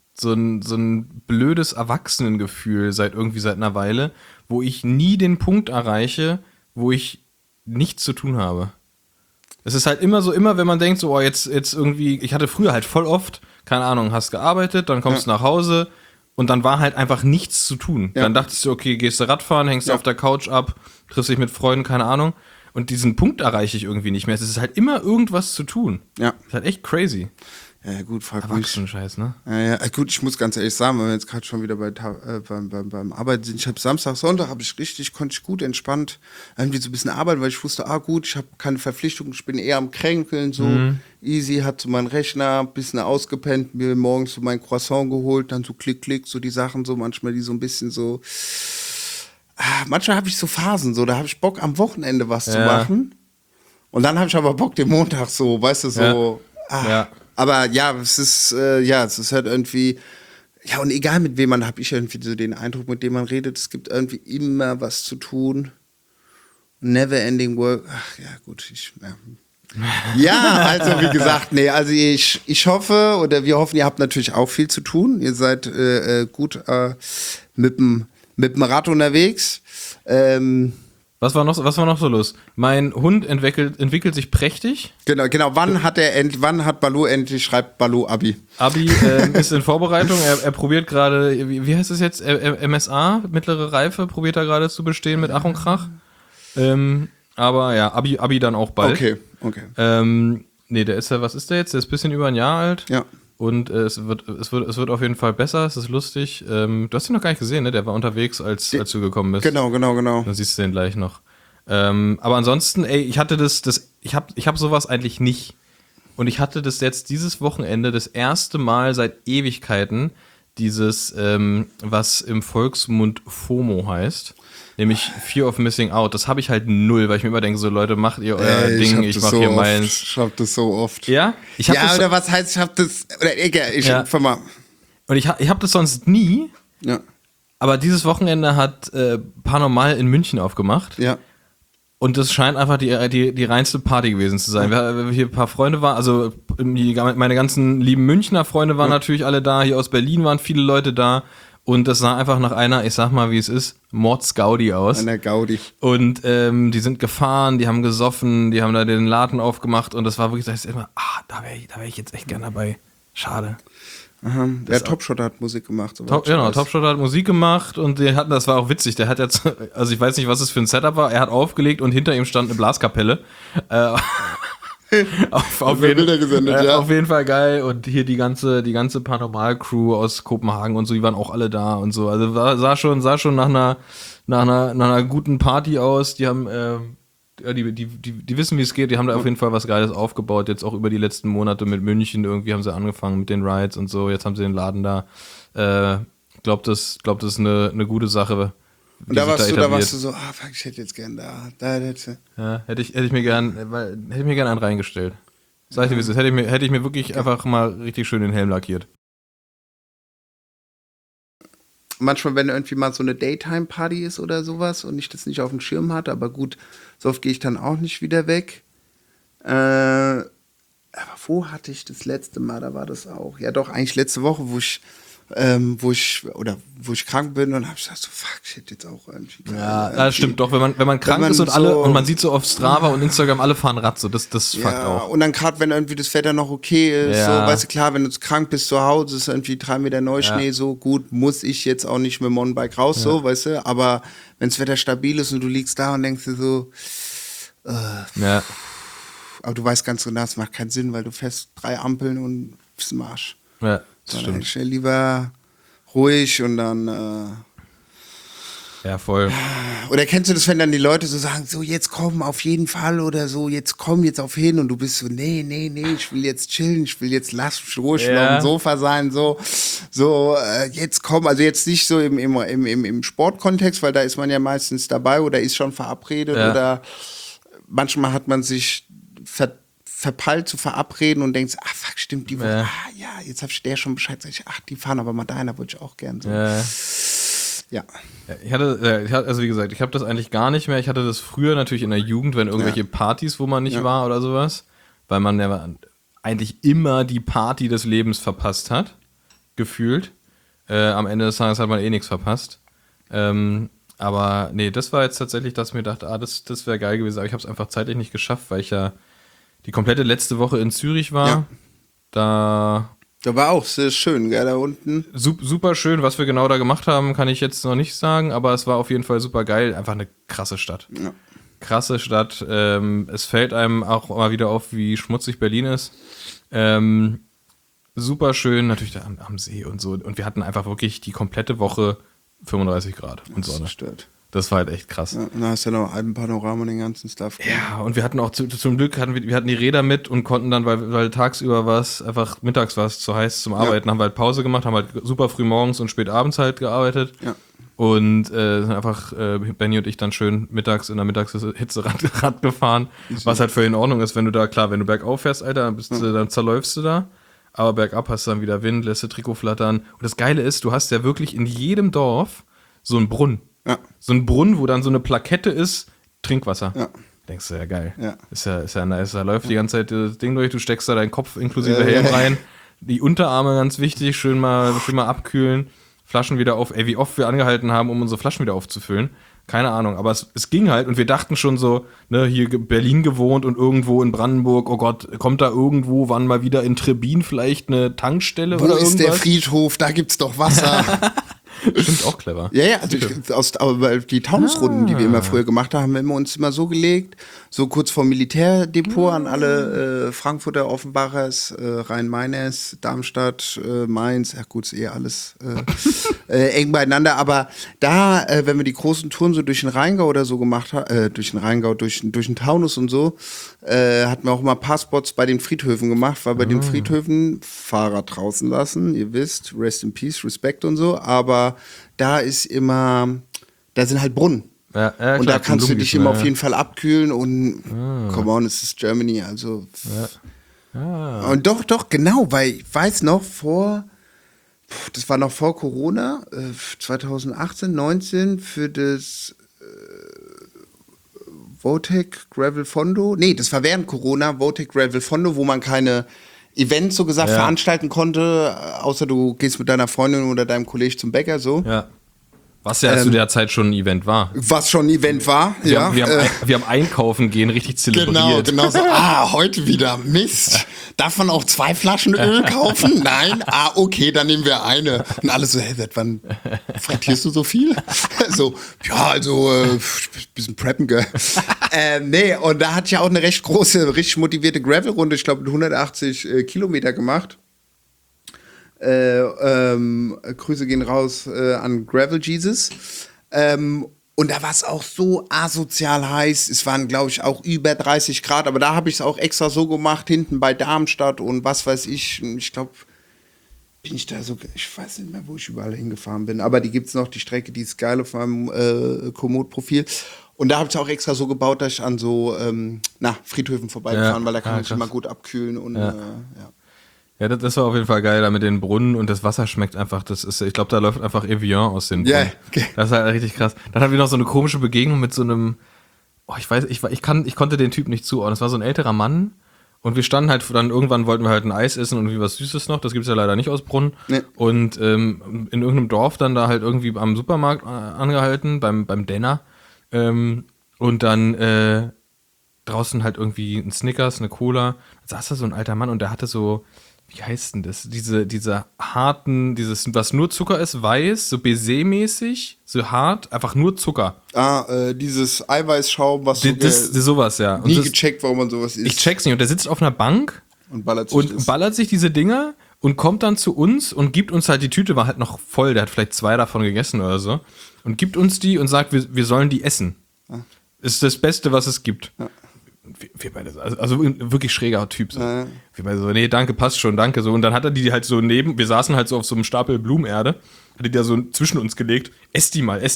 ein blödes Erwachsenengefühl seit einer Weile, wo ich nie den Punkt erreiche, wo ich nichts zu tun habe. Es ist halt immer wenn man denkt, so, oh, jetzt irgendwie, ich hatte früher halt voll oft, keine Ahnung, hast gearbeitet, dann kommst du nach Hause und dann war halt einfach nichts zu tun. Ja. Dann dachtest du, okay, gehst du Radfahren, hängst auf der Couch ab, triffst dich mit Freunden, keine Ahnung. Und diesen Punkt erreiche ich irgendwie nicht mehr. Es ist halt immer irgendwas zu tun. Ja. Das ist halt echt crazy. Ja, gut, frag mich. Erwachsenen-Scheiß, ne? Ja, gut, ich muss ganz ehrlich sagen, weil wir jetzt gerade schon wieder beim Arbeiten sind. Ich habe Samstag, Sonntag konnte ich gut entspannt irgendwie so ein bisschen arbeiten, weil ich wusste, gut, ich habe keine Verpflichtung, ich bin eher am Kränkeln, so easy, hat so meinen Rechner, ein bisschen ausgepennt, mir morgens so mein Croissant geholt, dann so klick, so die Sachen so manchmal, die so ein bisschen so. Manchmal habe ich so Phasen, so, da habe ich Bock am Wochenende was zu machen. Und dann habe ich aber Bock den Montag so, weißt du, so. Aber ja, es ist halt irgendwie, ja, und egal mit wem man, habe ich irgendwie so den Eindruck, mit dem man redet, es gibt irgendwie immer was zu tun. Never ending work. Ach ja, gut, ja, also wie gesagt, also ich hoffe, oder wir hoffen, ihr habt natürlich auch viel zu tun. Ihr seid gut mit dem Rad unterwegs. Was war noch so los? Mein Hund entwickelt sich prächtig. Genau. Wann hat Baloo endlich, schreibt Baloo Abi? Abi ist in Vorbereitung. Er probiert gerade, wie heißt es jetzt? MSA, mittlere Reife, probiert er gerade zu bestehen mit Ach und Krach. Aber ja, Abi dann auch bald. Okay. Der ist ja, was ist der jetzt? Der ist ein bisschen über ein Jahr alt. Ja. Und es wird auf jeden Fall besser, es ist lustig. Du hast ihn noch gar nicht gesehen, ne? Der war unterwegs, als du gekommen bist. Genau. Dann siehst du den gleich noch. Aber ansonsten, ich hatte ich hab sowas eigentlich nicht. Und ich hatte das jetzt dieses Wochenende das erste Mal seit Ewigkeiten, dieses, was im Volksmund FOMO heißt. Nämlich Fear of Missing Out. Das habe ich halt null, weil ich mir immer denke, so Leute, macht ihr euer Ding, ich mach hier meins. Ich hab das so oft. Ja? Oder was heißt, ich hab das, oder egal, mal. Und ich hab das sonst nie. Ja. Aber dieses Wochenende hat Paranormal in München aufgemacht. Ja. Und das scheint einfach die reinste Party gewesen zu sein. Wir hier ein paar Freunde waren, also meine ganzen lieben Münchner Freunde waren natürlich alle da. Hier aus Berlin waren viele Leute da. Und das sah einfach nach einer, ich sag mal, wie es ist, Mordsgaudi aus. Einer Gaudi. Und die sind gefahren, die haben gesoffen, die haben da den Laden aufgemacht. Und das war wirklich, da ist immer, da wär ich jetzt echt gern dabei. Schade. Der Topshot hat Musik gemacht. Topshot hat Musik gemacht und das war auch witzig. Der hat jetzt, also ich weiß nicht, was es für ein Setup war, er hat aufgelegt und hinter ihm stand eine Blaskapelle. Auf jeden Fall geil. Und hier die ganze Paranormal-Crew aus Kopenhagen und so, die waren auch alle da und so. Also sah schon nach einer guten Party aus. Die haben, die wissen, wie es geht. Die haben da auf jeden Fall was Geiles aufgebaut. Jetzt auch über die letzten Monate mit München. Irgendwie haben sie angefangen mit den Rides und so. Jetzt haben sie den Laden da. Glaub, das ist eine gute Sache. Und da warst du so, fuck, ich hätte jetzt gern da hätte. Ja, hätte ich mir gern einen reingestellt. Sag ich dir, wie es ist. Hätte ich mir wirklich einfach mal richtig schön den Helm lackiert. Manchmal, wenn irgendwie mal so eine Daytime-Party ist oder sowas und ich das nicht auf dem Schirm hatte, aber gut, so oft gehe ich dann auch nicht wieder weg. Aber wo hatte ich das letzte Mal? Da war das auch. Ja, doch, eigentlich letzte Woche, wo ich krank bin und habe ich gesagt, so fuck, ich hätte jetzt auch irgendwie. Ja, das stimmt doch, wenn man krank ist und und man sieht so auf Strava und Instagram, alle fahren Rad, so das fuckt auch. Und dann gerade, wenn irgendwie das Wetter noch okay ist, so, weißt du, klar, wenn du krank bist zu Hause, ist irgendwie 3 Meter Neuschnee, so gut, muss ich jetzt auch nicht mit dem Mountainbike raus, so, weißt du, aber wenn das Wetter stabil ist und du liegst da und denkst dir so, aber du weißt ganz genau, es macht keinen Sinn, weil du fährst 3 Ampeln und bist im Arsch. Ja. Sondern schnell lieber ruhig und dann. Ja, voll. Oder kennst du das, wenn dann die Leute so sagen, so jetzt komm auf jeden Fall oder so, jetzt komm jetzt auf hin und du bist so, nee, ich will jetzt chillen, ich will jetzt ruhig auf dem Sofa sein, so jetzt komm, also jetzt nicht so im Sportkontext, weil da ist man ja meistens dabei oder ist schon verabredet oder manchmal hat man sich verpeilt zu verabreden und denkst, fuck, stimmt, die wollen, jetzt hab ich der schon Bescheid, sag ich, die fahren aber mal dahin, da wollte ich auch gern so. Ja. Ich hatte, also wie gesagt, ich habe das eigentlich gar nicht mehr. Ich hatte das früher natürlich in der Jugend, wenn irgendwelche Partys, wo man nicht war oder sowas. weil man ja eigentlich immer die Party des Lebens verpasst hat, gefühlt. Am Ende des Tages hat man eh nichts verpasst. Aber nee, das war jetzt tatsächlich, dass ich mir dachte, das wäre geil gewesen, aber ich habe es einfach zeitlich nicht geschafft, weil ich ja die komplette letzte Woche in Zürich war. Ja. Da war auch sehr schön, gell, da unten. Super schön, was wir genau da gemacht haben, kann ich jetzt noch nicht sagen, aber es war auf jeden Fall super geil, einfach eine krasse Stadt. Ja. Krasse Stadt, es fällt einem auch mal wieder auf, wie schmutzig Berlin ist. Super schön, natürlich da am See und so, und wir hatten einfach wirklich die komplette Woche 35 Grad und Sonne. Das war halt echt krass. Ja, dann hast du ja noch Alpenpanorama und den ganzen Stuff. Ja, und wir hatten auch zum Glück, wir hatten die Räder mit und konnten dann, weil tagsüber mittags war es zu heiß zum Arbeiten, haben wir halt Pause gemacht, haben halt super früh morgens und spät abends halt gearbeitet. Ja. Und sind einfach Benny und ich dann schön mittags in der Mittagshitze Rad gefahren, was halt völlig in Ordnung ist, wenn du bergauf fährst, Alter, dann zerläufst du da. Aber bergab hast du dann wieder Wind, lässt du Trikot flattern. Und das Geile ist, du hast ja wirklich in jedem Dorf so einen Brunnen. Ja. So ein Brunnen, wo dann so eine Plakette ist, Trinkwasser. Ja. Denkst du, ja geil. Ja. Ist ja nice. Da läuft die ganze Zeit das Ding durch, du steckst da deinen Kopf inklusive Helm rein. Die Unterarme ganz wichtig, schön mal abkühlen. Flaschen wieder auf. Ey, wie oft wir angehalten haben, um unsere Flaschen wieder aufzufüllen. Keine Ahnung, aber es ging halt und wir dachten schon so, ne, hier Berlin gewohnt und irgendwo in Brandenburg, oh Gott, kommt da irgendwo, wann mal wieder in Trebin vielleicht eine Tankstelle oder irgendwas? Wo ist der Friedhof? Da gibt's doch Wasser. Stimmt, auch clever. Ja, also aber die Taunusrunden, die wir immer früher gemacht haben, haben wir uns immer so gelegt, so kurz vor Militärdepot an alle Frankfurter Offenbachers, Rhein-Mainers, Darmstadt, Mainz, ja gut, ist eh alles eng beieinander, aber da, wenn wir die großen Touren so durch den Rheingau oder so gemacht haben, durch den Taunus und so, hatten wir auch immer Passports bei den Friedhöfen gemacht, weil bei den Friedhöfen Fahrrad draußen lassen, ihr wisst, Rest in Peace, Respekt und so, aber da sind halt Brunnen. Ja, klar, und da kannst du dich immer auf jeden Fall abkühlen und come on, es ist Germany, also. Ja. Und doch, genau, weil ich weiß noch, das war noch vor Corona, 2018, 19, für das Votec Gravel Fondo, nee, das war während Corona, Votec Gravel Fondo, wo man keine Events so gesagt veranstalten konnte, außer du gehst mit deiner Freundin oder deinem Kollegen zum Bäcker so. Ja. Was ja zu der Zeit schon ein Event war. Was schon ein Event war, wir haben einkaufen gehen richtig zelebriert. Genau so. Heute wieder, Mist. Darf man auch 2 Flaschen Öl kaufen? Nein? Okay, dann nehmen wir eine. Und alle so, seit wann frittierst du so viel? So, bisschen preppen, gell. Nee, und da hatte ich ja auch eine recht große, richtig motivierte Gravel-Runde, ich glaube 180 Kilometer gemacht. Grüße gehen raus an Gravel Jesus. Und da war es auch so asozial heiß. Es waren, glaube ich, auch über 30 Grad. Aber da habe ich es auch extra so gemacht, hinten bei Darmstadt und was weiß ich. Ich glaube, bin ich da so, ich weiß nicht mehr, wo ich überall hingefahren bin. Aber die gibt es noch, die Strecke, die ist geil auf meinem Komoot-Profil. Und da habe ich es auch extra so gebaut, dass ich an so Friedhöfen vorbeigefahren, weil da kann ich immer gut abkühlen und Ja, das war auf jeden Fall geil, da mit den Brunnen und das Wasser schmeckt einfach, ich glaube, da läuft einfach Evian aus den Brunnen. Yeah, okay. Das ist halt richtig krass. Dann hatten wir noch so eine komische Begegnung mit so einem, ich konnte den Typ nicht zuordnen. Das war so ein älterer Mann und wir standen halt, dann irgendwann wollten wir halt ein Eis essen und irgendwie was Süßes noch, das gibt's ja leider nicht aus Brunnen. Nee. Und in irgendeinem Dorf dann da halt irgendwie am Supermarkt angehalten, beim Denner. Und dann draußen halt irgendwie ein Snickers, eine Cola. Da saß da so ein alter Mann und der hatte so, wie heißt denn das? Diese harten, was nur Zucker ist, weiß, so Baiser-mäßig, so hart, einfach nur Zucker. Dieses Eiweißschaum, was sowas, ja. Nie gecheckt, warum man sowas isst. Ich check's nicht. Und der sitzt auf einer Bank und ballert sich diese Dinger und kommt dann zu uns und gibt uns halt, die Tüte war halt noch voll, der hat vielleicht 2 davon gegessen oder so, und gibt uns die und sagt, wir sollen die essen. Ist das Beste, was es gibt. Ja. Wir beide, also wirklich schräger Typ. So. Ja. Wir beide so, nee, danke, passt schon, danke. So. Und dann hat er die halt so wir saßen halt so auf so einem Stapel Blumenerde, hat die da so zwischen uns gelegt, ess die mal.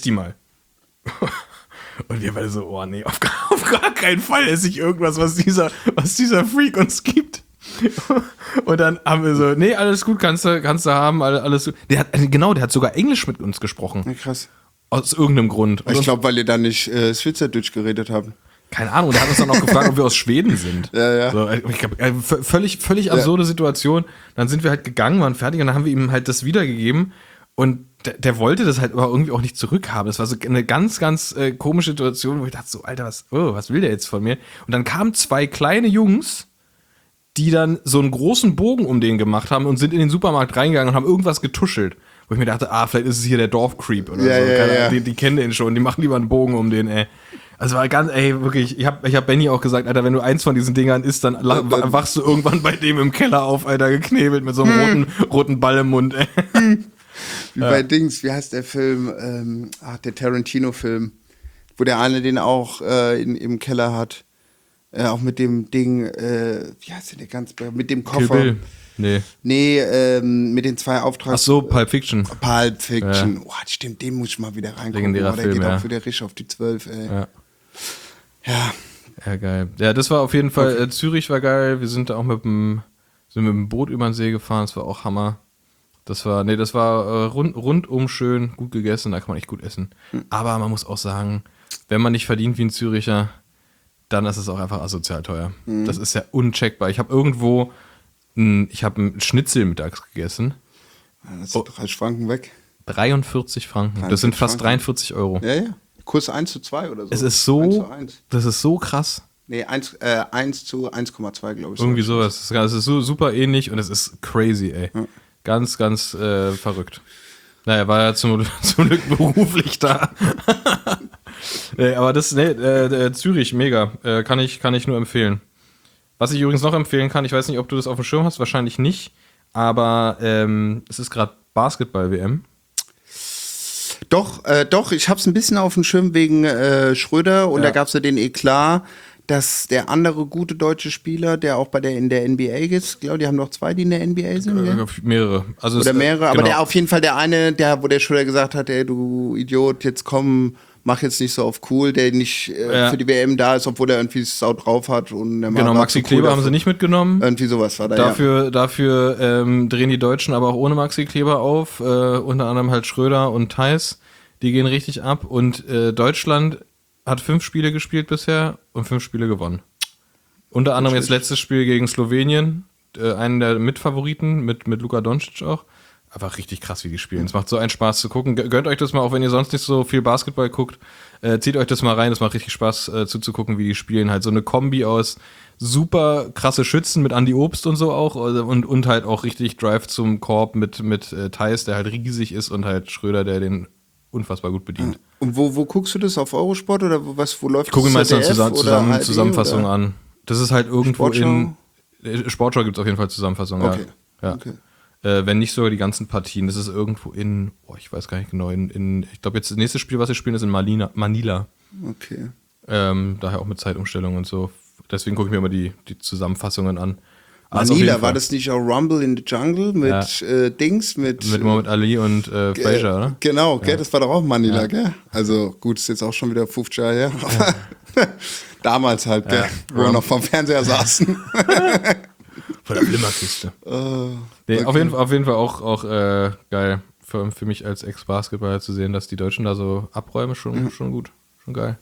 Und wir beide so, oh nee, auf gar keinen Fall esse ich irgendwas, was dieser Freak uns gibt. Und dann haben wir so, nee, alles gut, kannst du haben, alles gut. Der hat sogar Englisch mit uns gesprochen. Ja, krass. Aus irgendeinem Grund. Ich glaube, weil ihr da nicht Schweizerdeutsch geredet habt. Keine Ahnung, der hat uns dann auch gefragt, ob wir aus Schweden sind. Ja. So, ich glaub, völlig absurde Situation. Dann sind wir halt gegangen, waren fertig und dann haben wir ihm halt das wiedergegeben und der wollte das halt aber irgendwie auch nicht zurückhaben. Das war so eine ganz, ganz komische Situation, wo ich dachte so, Alter, was will der jetzt von mir? Und dann kamen 2 kleine Jungs, die dann so einen großen Bogen um den gemacht haben und sind in den Supermarkt reingegangen und haben irgendwas getuschelt. Wo ich mir dachte, vielleicht ist es hier der Dorfcreep oder so. Ja. Die kennen den schon, die machen lieber einen Bogen um den, ey. Also war ganz, wirklich, ich hab Benny auch gesagt, Alter, wenn du eins von diesen Dingern isst, dann wachst du irgendwann bei dem im Keller auf, Alter, geknebelt mit so einem roten Ball im Mund, ey. Wie bei Dings, wie heißt der Film? Der Tarantino-Film, wo der eine den auch im Keller hat. Auch mit dem Ding, wie heißt der ganz, mit dem Koffer. Kill Bill. Nee, mit den 2 Auftrags... Ach so, Pulp Fiction. Pulp Fiction. Oh, stimmt, den muss ich mal wieder reingucken. Legendärer der Film, geht ja. auch wieder richtig auf die 12, ey. Ja. Ja, geil. Ja, das war auf jeden Fall, Zürich war geil. Wir sind da auch mit dem Boot über den See gefahren, das war auch Hammer. Das war rundum schön, gut gegessen, da kann man echt gut essen. Aber man muss auch sagen, wenn man nicht verdient wie ein Züricher, dann ist es auch einfach asozial teuer. Das ist ja uncheckbar. Ich habe einen Schnitzel mittags gegessen. Das sind 3 Franken weg. 43 Franken. Das sind fast 43 Euro. Ja. Kurs 1:2 oder so. Es ist so, 1:1. das ist so krass. Nee, 1:1,2, glaube ich. Irgendwie sowas. Es ist so super ähnlich und es ist crazy, ey. Ja. Ganz, ganz verrückt. Naja, war ja zum Glück beruflich da. Nee, aber Zürich, mega. Kann ich nur empfehlen. Was ich übrigens noch empfehlen kann, ich weiß nicht, ob du das auf dem Schirm hast, wahrscheinlich nicht, aber es ist gerade Basketball-WM. Doch, ich hab's ein bisschen auf dem Schirm wegen Schröder und Ja. da gab's ja den Eklat, dass der andere gute deutsche Spieler, der auch in der NBA ist, glaube die haben noch 2, die in der NBA sind, ja? Mehrere. Also Oder mehrere, aber genau. der auf jeden Fall der eine, wo der Schröder gesagt hat, ey, du Idiot, jetzt komm, mach jetzt nicht so auf cool, der nicht für die WM da ist, obwohl er irgendwie Sau drauf hat. Und der Genau, Maxi Kleber haben sie nicht mitgenommen. Irgendwie sowas war da, Dafür drehen die Deutschen aber auch ohne Maxi Kleber auf. Unter anderem halt Schröder und Theis. Die gehen richtig ab. Und Deutschland hat 5 Spiele gespielt bisher und 5 Spiele gewonnen. Unter anderem jetzt letztes Spiel gegen Slowenien. Einen der Mitfavoriten mit Luka Doncic auch. Einfach richtig krass, wie die spielen. Es macht so einen Spaß zu gucken. Gönnt euch das mal, auch wenn ihr sonst nicht so viel Basketball guckt. Zieht euch das mal rein. Es macht richtig Spaß zuzugucken, wie die spielen. Halt so eine Kombi aus super krasse Schützen mit Andi Obst und so auch. Und halt auch richtig Drive zum Korb mit Theis, der halt riesig ist, und halt Schröder, der den unfassbar gut bedient. Und wo guckst du das? Auf Eurosport oder wo läuft das? Ich gucke mir meistens ZDF Zusammenfassungen an. Das ist halt irgendwo Sportschau? Sportschau gibt es auf jeden Fall Zusammenfassungen, Okay. Ja. Okay. Wenn nicht sogar die ganzen Partien. Das ist irgendwo ich weiß gar nicht genau, ich glaube jetzt das nächste Spiel, was wir spielen, ist in Manila. Okay. Daher auch mit Zeitumstellung und so. Deswegen gucke ich mir immer die Zusammenfassungen an. Also Manila, war das nicht auch Rumble in the Jungle mit Dings? Mit Muhammad Ali und Frazier, oder? Genau, gell, das war doch auch Manila, gell? Also gut, ist jetzt auch schon wieder 50 Jahre her. Aber damals halt, gell, wo wir noch vom Fernseher saßen. Von der Flimmerkiste. Nee, okay. auf jeden Fall auch geil. Für mich als Ex-Basketballer zu sehen, dass die Deutschen da so abräumen, schon gut. Schon geil.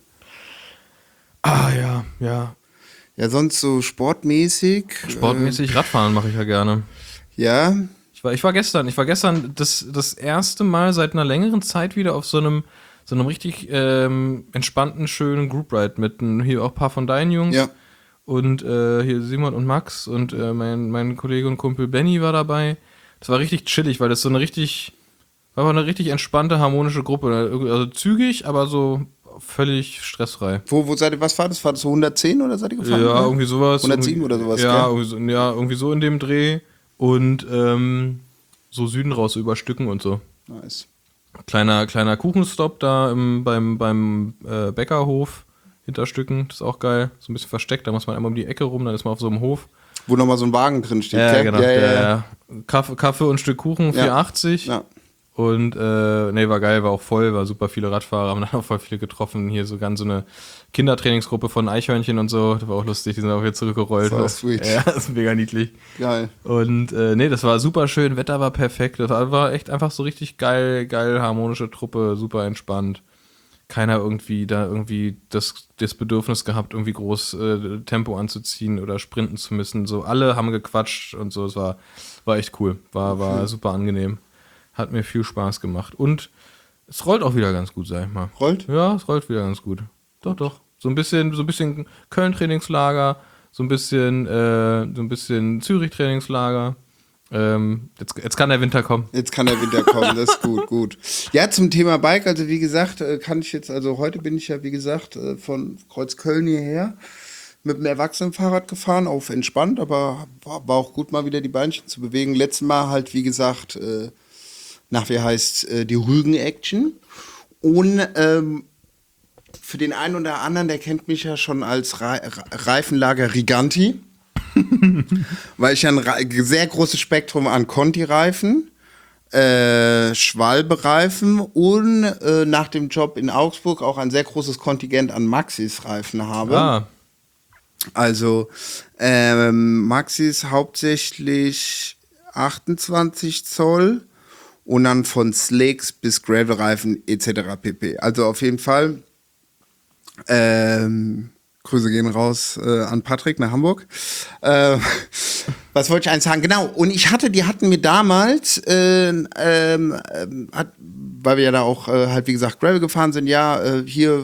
Ja. Ja, sonst so sportmäßig. Radfahren mache ich ja gerne. Ja. Ich war gestern das erste Mal seit einer längeren Zeit wieder auf so einem richtig entspannten, schönen Group Ride mit hier auch ein paar von deinen Jungs. Ja. Und hier Simon und Max und mein Kollege und Kumpel Benny war dabei. Das war richtig chillig, weil das war eine richtig entspannte, harmonische Gruppe. Also zügig, aber so völlig stressfrei. Was war das? War das so 110 oder seid ihr gefahren? Ja, irgendwie sowas. 107 oder sowas, ja, gell? Irgendwie so in dem Dreh. Und so Süden raus, so über Stücken und so. Nice. Kleiner Kuchenstopp da beim Bäckerhof hinter Stücken. Das ist auch geil. So ein bisschen versteckt. Da muss man einmal um die Ecke rum, dann ist man auf so einem Hof. Wo nochmal so ein Wagen drin steht, Ja, gell? genau. Ja. Kaffee und ein Stück Kuchen, 4,80. Ja. Und war geil, war auch voll, war super viele Radfahrer, haben dann auch voll viele getroffen. Hier so eine Kindertrainingsgruppe von Eichhörnchen und so. Das war auch lustig, die sind auch wieder zurückgerollt. So sweet. Ja, das ist mega niedlich. Geil. Und das war super schön, Wetter war perfekt. Das war echt einfach so richtig geil, harmonische Truppe, super entspannt. keiner irgendwie das Bedürfnis gehabt, irgendwie groß Tempo anzuziehen oder sprinten zu müssen. So, alle haben gequatscht und so. Es war echt cool. War super angenehm. Hat mir viel Spaß gemacht. Und es rollt auch wieder ganz gut, sag ich mal. Rollt? Ja, es rollt wieder ganz gut. Doch. So ein bisschen Köln-Trainingslager, so ein bisschen Zürich-Trainingslager. Jetzt kann der Winter kommen. Jetzt kann der Winter kommen, das ist gut. Ja, zum Thema Bike, also wie gesagt, heute bin ich ja, wie gesagt, von Kreuzköln hierher mit dem Erwachsenenfahrrad gefahren, auf entspannt, aber war auch gut, mal wieder die Beinchen zu bewegen. Letztes Mal halt, wie gesagt, die Rügen-Action. Und für den einen oder anderen, der kennt mich ja schon als Reifenlager Riganti. Weil ich ja ein sehr großes Spektrum an Conti-Reifen, Schwalbe-Reifen und nach dem Job in Augsburg auch ein sehr großes Kontingent an Maxxis-Reifen habe. Ah. Also Maxxis hauptsächlich 28 Zoll und dann von Slicks bis Gravel-Reifen etc. pp. Also auf jeden Fall Grüße gehen raus an Patrick nach Hamburg. Was wollte ich eigentlich sagen? Genau, und die hatten mir damals, weil wir ja da auch halt wie gesagt Gravel gefahren sind, hier,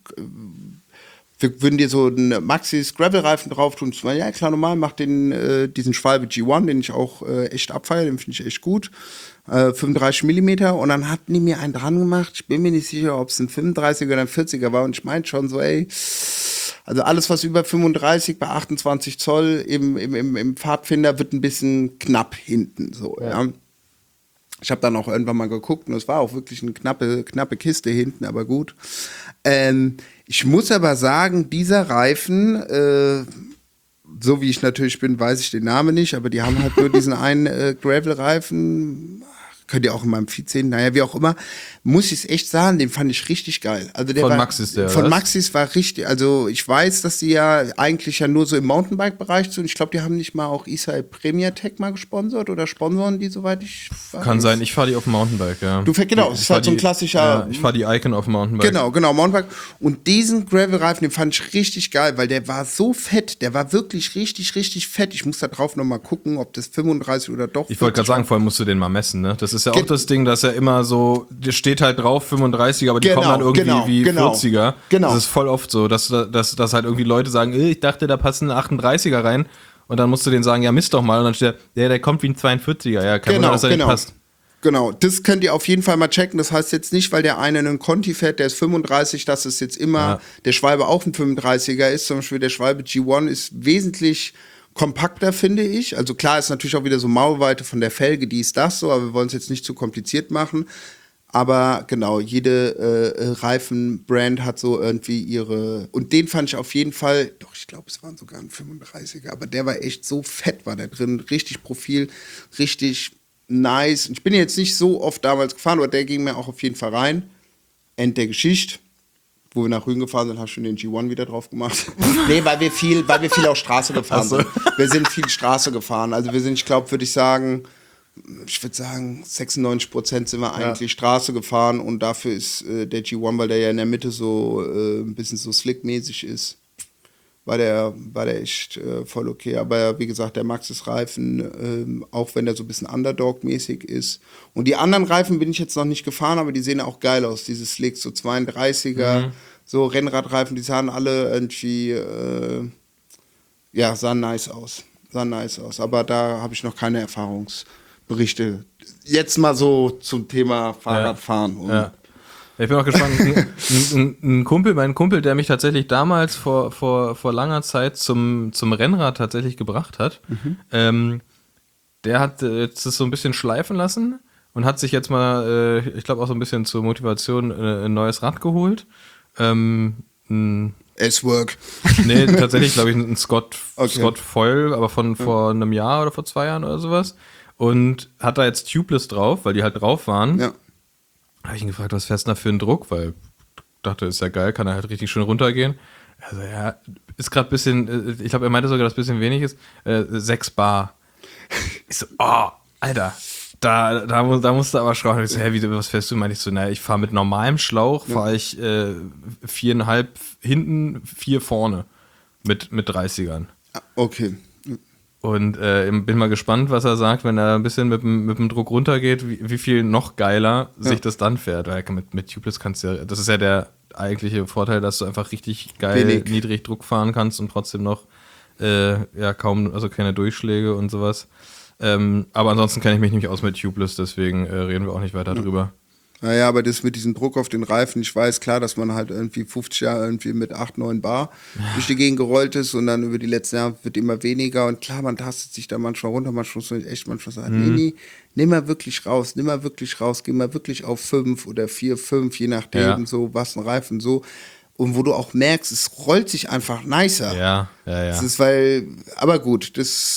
wir würden dir so einen Maxxis Gravel-Reifen drauf tun. Ja, klar, normal, mach diesen Schwalbe G1, den ich auch echt abfeiere, den finde ich echt gut. 35 mm und dann hatten die mir einen dran gemacht. Ich bin mir nicht sicher, ob es ein 35er oder ein 40er war und ich meinte schon so, also alles, was über 35 bei 28 Zoll im Pfadfinder wird ein bisschen knapp hinten, so, ja. Ich habe dann auch irgendwann mal geguckt und es war auch wirklich eine knappe Kiste hinten, aber gut. Ich muss aber sagen, dieser Reifen, so wie ich natürlich bin, weiß ich den Namen nicht, aber die haben halt nur diesen einen Gravel-Reifen. Könnt ihr auch in meinem Feed sehen, naja, wie auch immer, muss ich es echt sagen, den fand ich richtig geil. Also von Maxxis war richtig, also ich weiß, dass die ja eigentlich ja nur so im Mountainbike-Bereich sind. Ich glaube, die haben nicht mal auch Israel Premier Tech mal gesponsert oder sponsoren die, soweit ich weiß. Kann sein, ich fahre die auf dem Mountainbike, ja. Genau, das ist halt so ein klassischer... Ja, ich fahre die Icon auf dem Mountainbike. Genau, Mountainbike. Und diesen Gravel-Reifen, den fand ich richtig geil, weil der war so fett, der war wirklich richtig, richtig fett. Ich muss da drauf nochmal gucken, ob das 35 oder doch... Ich wollte gerade sagen, vorher musst du den mal messen, ne? Das ist ja auch das Ding, dass er immer so, der steht halt drauf 35, aber die kommen dann irgendwie wie 40er. Genau. Das ist voll oft so, dass halt irgendwie Leute sagen, ich dachte, da passen 38er rein. Und dann musst du denen sagen, ja, misst doch mal. Und dann steht der kommt wie ein 42er. Ja, kein Wunder, dass er nicht passt. Genau, das könnt ihr auf jeden Fall mal checken. Das heißt jetzt nicht, weil der eine einen Conti fährt, der ist 35, dass es jetzt immer der Schwalbe auch ein 35er ist. Zum Beispiel der Schwalbe G1 ist wesentlich kompakter, finde ich. Also klar ist natürlich auch wieder so Maulweite von der Felge, die ist das so, aber wir wollen es jetzt nicht zu kompliziert machen. Aber genau, jede Reifenbrand hat so irgendwie ihre, und den fand ich auf jeden Fall, doch ich glaube es waren sogar ein 35er, aber der war echt so fett, war der drin, richtig Profil, richtig nice. Ich bin jetzt nicht so oft damals gefahren, aber der ging mir auch auf jeden Fall rein. End der Geschichte. Wo wir nach Rügen gefahren sind, hast du schon den G1 wieder drauf gemacht. Nee, weil wir viel auch Straße gefahren sind. Wir sind viel Straße gefahren. Also wir sind, ich würde sagen, 96% sind wir eigentlich Straße gefahren und dafür ist der G1, weil der ja in der Mitte so ein bisschen so slickmäßig ist, war der echt voll okay. Aber wie gesagt, der Maxxis-Reifen, auch wenn der so ein bisschen Underdog-mäßig ist. Und die anderen Reifen bin ich jetzt noch nicht gefahren, aber die sehen auch geil aus. Diese Slicks, so 32er, so Rennradreifen, die sahen alle irgendwie, sahen nice aus. Aber da habe ich noch keine Erfahrungsberichte. Jetzt mal so zum Thema Fahrradfahren. Ja. Ich bin auch gespannt. Mein Kumpel, der mich tatsächlich damals vor langer Zeit zum Rennrad tatsächlich gebracht hat, der hat jetzt das so ein bisschen schleifen lassen und hat sich jetzt mal, ich glaube auch so ein bisschen zur Motivation ein neues Rad geholt. S-Work. Nee, tatsächlich glaube ich ein Scott Foil, aber von vor einem Jahr oder vor 2 Jahren oder sowas. Und hat da jetzt Tubeless drauf, weil die halt drauf waren. Ja. Habe ich ihn gefragt, was fährst du da für einen Druck? Weil ich dachte, ist ja geil, kann er halt richtig schön runtergehen. Also ja, ist gerade ein bisschen, ich glaube, er meinte sogar, dass ein bisschen wenig ist, 6 Bar. Ich so, oh, Alter, Da musst du aber schrauben. Ich so, was fährst du? Meine ich so, naja, ich fahre mit normalem Schlauch, fahre ich 4,5 hinten, 4 vorne mit 30ern. Okay. Und bin mal gespannt, was er sagt, wenn er ein bisschen mit dem Druck runtergeht, wie viel noch geiler sich das dann fährt. Weil mit Tubeless kannst du ja, das ist ja der eigentliche Vorteil, dass du einfach richtig geil niedrig Druck fahren kannst und trotzdem noch kaum, also keine Durchschläge und sowas. Aber ansonsten kenne ich mich nicht aus mit Tubeless, deswegen reden wir auch nicht weiter drüber. Naja, aber das mit diesem Druck auf den Reifen, ich weiß klar, dass man halt irgendwie 50 Jahre irgendwie mit 8, 9 Bar durch die Gegend gerollt ist und dann über die letzten Jahre wird immer weniger und klar, man tastet sich da manchmal runter, manchmal sagen, nee, nimm mal wirklich raus, geh mal wirklich auf 5 oder 4, 5, je nachdem, so was ein Reifen so. Und wo du auch merkst, es rollt sich einfach nicer. Ja. Das ist, aber gut,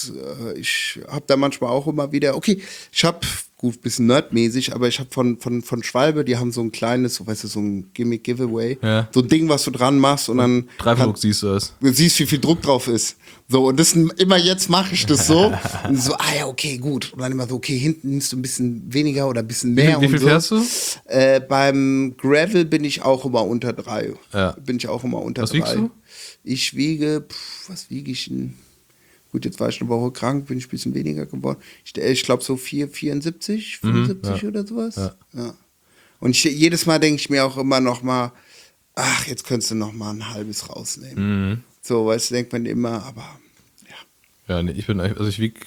ich habe da manchmal auch immer wieder, okay, ich habe, gut, bisschen nerdmäßig, aber ich habe von Schwalbe, die haben so ein kleines, so, weißt du, so ein Giveaway, so ein Ding, was du dran machst und dann Dreifach siehst du es. Du siehst, wie viel Druck drauf ist. So, und immer jetzt mache ich das so. Und so, ja, okay, gut. Und dann immer so, okay, hinten nimmst du ein bisschen weniger oder ein bisschen mehr. Wie viel fährst du? Beim Gravel bin ich auch immer unter 3. Ja. Was 3. Wiegst du? Ich wiege, was wiege ich denn? Gut, jetzt war ich eine Woche krank, bin ich ein bisschen weniger geworden. Ich glaube so 74, 75 oder sowas. Ja. Und jedes Mal denke ich mir auch immer noch mal, ach, jetzt könntest du noch mal ein halbes rausnehmen. So, weißt du, denkt man immer, aber ja. Ja, nee, ich wieg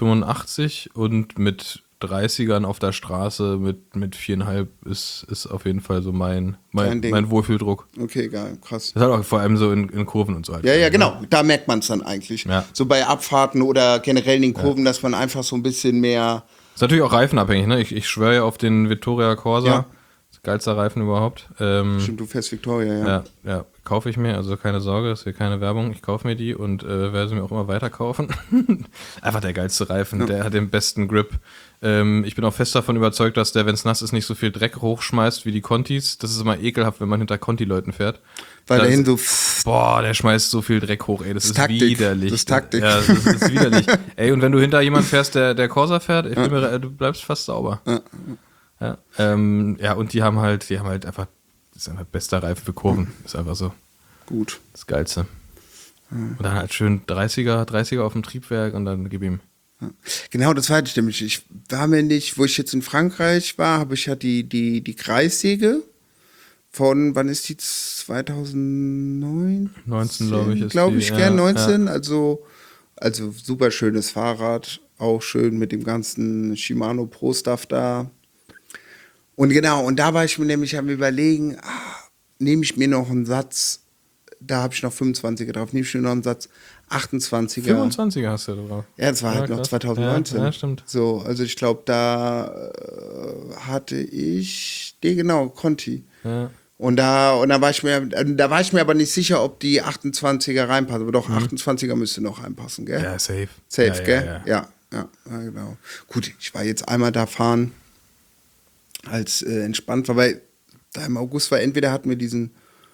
85 und mit 30ern auf der Straße mit 4,5 ist auf jeden Fall so mein Wohlfühldruck. Okay, geil, krass. Das ist halt auch vor allem so in Kurven und so halt. Ja, genau, da merkt man es dann eigentlich. Ja. So bei Abfahrten oder generell in den Kurven, dass man einfach so ein bisschen mehr... Ist natürlich auch reifenabhängig, ne? Ich schwöre ja auf den Vittoria Corsa. Ja. Das geilste Reifen überhaupt. Stimmt, du fährst Victoria, Ja, kaufe ich mir, also keine Sorge, das ist hier keine Werbung. Ich kaufe mir die und werde sie mir auch immer weiter kaufen. Einfach der geilste Reifen, der hat den besten Grip. Ich bin auch fest davon überzeugt, dass der, wenn es nass ist, nicht so viel Dreck hochschmeißt wie die Contis. Das ist immer ekelhaft, wenn man hinter Conti-Leuten fährt. Weil der hin so... Boah, der schmeißt so viel Dreck hoch, ey, das ist Taktik. widerlich. Das ist Taktik. Ja, das ist widerlich. Ey, und wenn du hinter jemand fährst, der Corsa fährt, du bleibst fast sauber. Ja, und die haben halt einfach, das ist einfach bester Reifen für Kurven. Ist einfach so. Gut. Das Geilste. Und dann halt schön 30er auf dem Triebwerk und dann gib ihm. Genau, das war ich nämlich. Ich war mir nicht, wo ich jetzt in Frankreich war, habe ich ja die Kreissäge von, wann ist die? 2009? 19, glaube ich, ist glaube ich, die, gern, ja, 19. Ja. Also super schönes Fahrrad, auch schön mit dem ganzen Shimano Pro Stuff da. Und genau, und da war ich mir nämlich am Überlegen, nehme ich mir noch einen Satz, da habe ich noch 25er drauf, nehme ich mir noch einen Satz 28er. 25er hast du da drauf. Ja, das war halt noch 2019. Ja, stimmt. So, also ich glaube, da hatte ich, genau, Conti. Ja. Und da war ich mir aber nicht sicher, ob die 28er reinpassen. Aber doch, 28er müsste noch reinpassen, gell? Ja, safe. Safe, ja, gell? Ja, genau. Gut, ich war jetzt einmal da fahren, als entspannt war, weil da im August war, entweder hatten wir diesen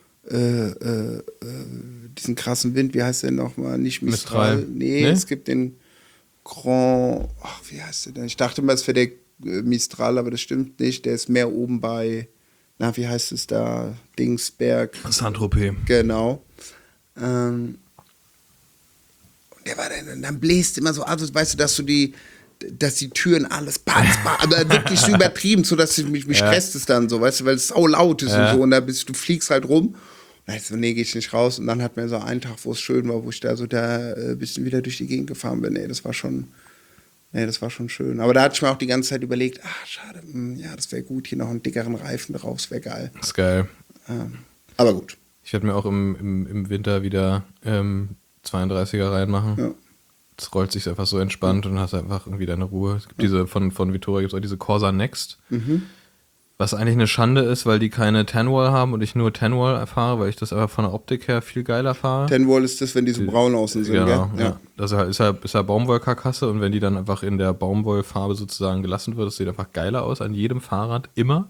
krassen Wind, wie heißt der nochmal? Nicht Mistral. Nee, es gibt den Grand, wie heißt der denn? Ich dachte mal, es wäre der Mistral, aber das stimmt nicht. Der ist mehr oben bei, wie heißt es da? Dingsberg. Saint-Tropez. Genau. Und der war dann bläst immer so, also weißt du, dass die Türen alles aber wirklich so übertrieben, so dass mich stresst es dann so, weißt du, weil es sau laut ist und so und du fliegst halt rum. Und ich so, nee, geh ich nicht raus. Und dann hatten wir so einen Tag, wo es schön war, wo ich da so ein bisschen wieder durch die Gegend gefahren bin. Das war schon schön. Aber da hatte ich mir auch die ganze Zeit überlegt, schade, das wäre gut, hier noch einen dickeren Reifen drauf, das wäre geil. Das ist geil. Aber gut. Ich werde mir auch im Winter wieder 32er reinmachen. Ja. Das rollt sich einfach so entspannt und hast einfach irgendwie deine Ruhe. Es gibt diese, von Vittoria gibt es auch diese Corsa Next. Was eigentlich eine Schande ist, weil die keine Tenwall haben und ich nur Tenwall fahre, weil ich das einfach von der Optik her viel geiler fahre. Tenwall ist das, wenn die so braun außen sind, genau, gell? Ja. Das ist ja Baumwollkarkasse und wenn die dann einfach in der Baumwollfarbe sozusagen gelassen wird, das sieht einfach geiler aus an jedem Fahrrad, immer.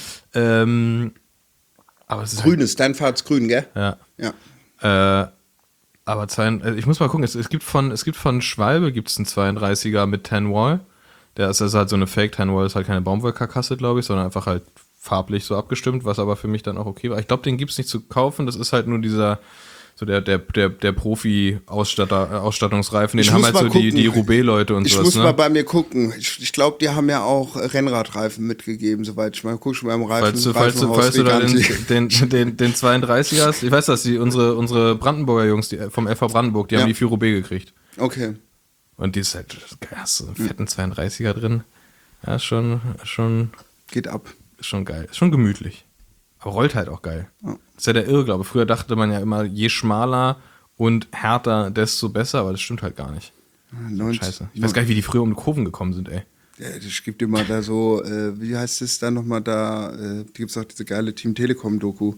Aber es ist grün ist, dein Fahrrad ist grün, gell? Ja. Aber ich muss mal gucken, es gibt von Schwalbe gibt's einen 32er mit Tenwall. Das ist halt so eine Fake-Tan-Wall, ist halt keine Baumwollkarkasse, glaube ich, sondern einfach halt farblich so abgestimmt, was aber für mich dann auch okay war. Ich glaube, den gibt's nicht zu kaufen, das ist halt nur dieser, so der Profi-Ausstattungsreifen, den haben halt so die Roubaix-Leute und sowas. Ich muss mal bei mir gucken. Ich glaube, die haben ja auch Rennradreifen mitgegeben, soweit ich mal gucke schon beim Falls du da den 32er hast, ich weiß das, unsere Brandenburger Jungs vom FV Brandenburg, die haben die für Roubaix gekriegt. Okay. Und die ist halt, hast du so einen fetten 32er drin. Ja, ist schon geht ab. Ist schon geil. Ist schon gemütlich. Aber rollt halt auch geil. Ja. Das ist ja der Irrglaube. Früher dachte man ja immer, je schmaler und härter, desto besser, aber das stimmt halt gar nicht. Scheiße. Ich weiß gar nicht, wie die früher um die Kurven gekommen sind, ey. Ja, das gibt immer da so, wie heißt es da nochmal da, gibt es auch diese geile Team Telekom-Doku,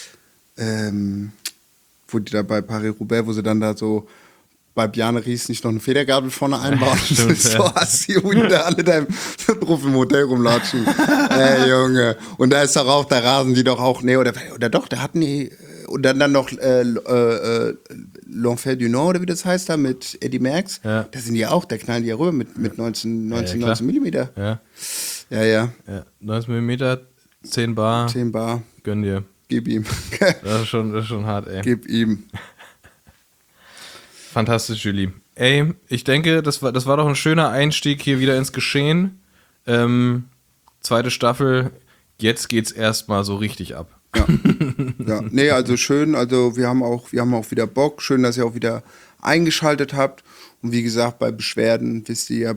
wo die da bei Paris-Roubaix, wo sie dann da so bei Bjarne Ries nicht noch eine Federgabel vorne einbauen. Stimmt, so hast die Hunde alle da im Profi-Motel rumlatschen. Ey, Junge. Und da ist doch auch, da rasen die doch auch, nee, oder doch, da hatten die, und dann noch L'Enfer du Nord, oder wie das heißt da, mit Eddie Merckx. Ja. Da sind die auch, da knallen die ja rüber mit 19 Millimeter. Ja. Ja. 19 mm, 10 Bar. 10 Bar. Gönn dir. Gib ihm. Das ist schon hart, ey. Gib ihm. Fantastisch, Julie. Ey, ich denke, das war doch ein schöner Einstieg hier wieder ins Geschehen. Zweite Staffel, jetzt geht's erstmal so richtig ab. Ja, nee, also schön, also wir haben auch wieder Bock. Schön, dass ihr auch wieder eingeschaltet habt. Und wie gesagt, bei Beschwerden wisst ihr ja,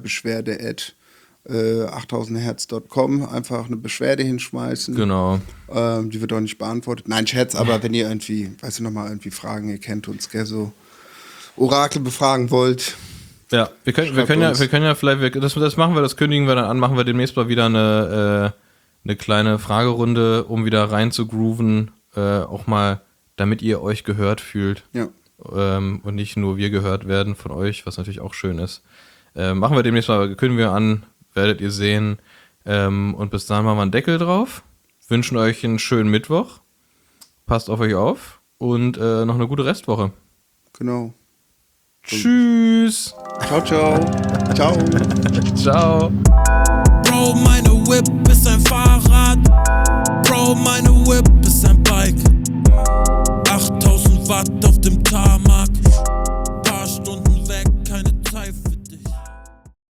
beschwerde@8000herz.com, einfach eine Beschwerde hinschmeißen. Genau. Die wird auch nicht beantwortet. Nein, Scherz, aber wenn ihr irgendwie, Fragen, ihr kennt uns, gell, so Orakel befragen wollt. Ja, wir können ja vielleicht, das machen wir, das kündigen wir dann an, machen wir demnächst mal wieder eine kleine Fragerunde, um wieder rein zu grooven, auch mal, damit ihr euch gehört fühlt. Ja. Und nicht nur wir gehört werden von euch, was natürlich auch schön ist. Machen wir demnächst mal, kündigen wir an, werdet ihr sehen. Und bis dahin machen wir einen Deckel drauf. Wünschen euch einen schönen Mittwoch. Passt auf euch auf und noch eine gute Restwoche. Genau. Tschüss. Ciao, ciao. Ciao. Ciao. Bro, meine Whip ist ein Fahrrad. Bro, meine Whip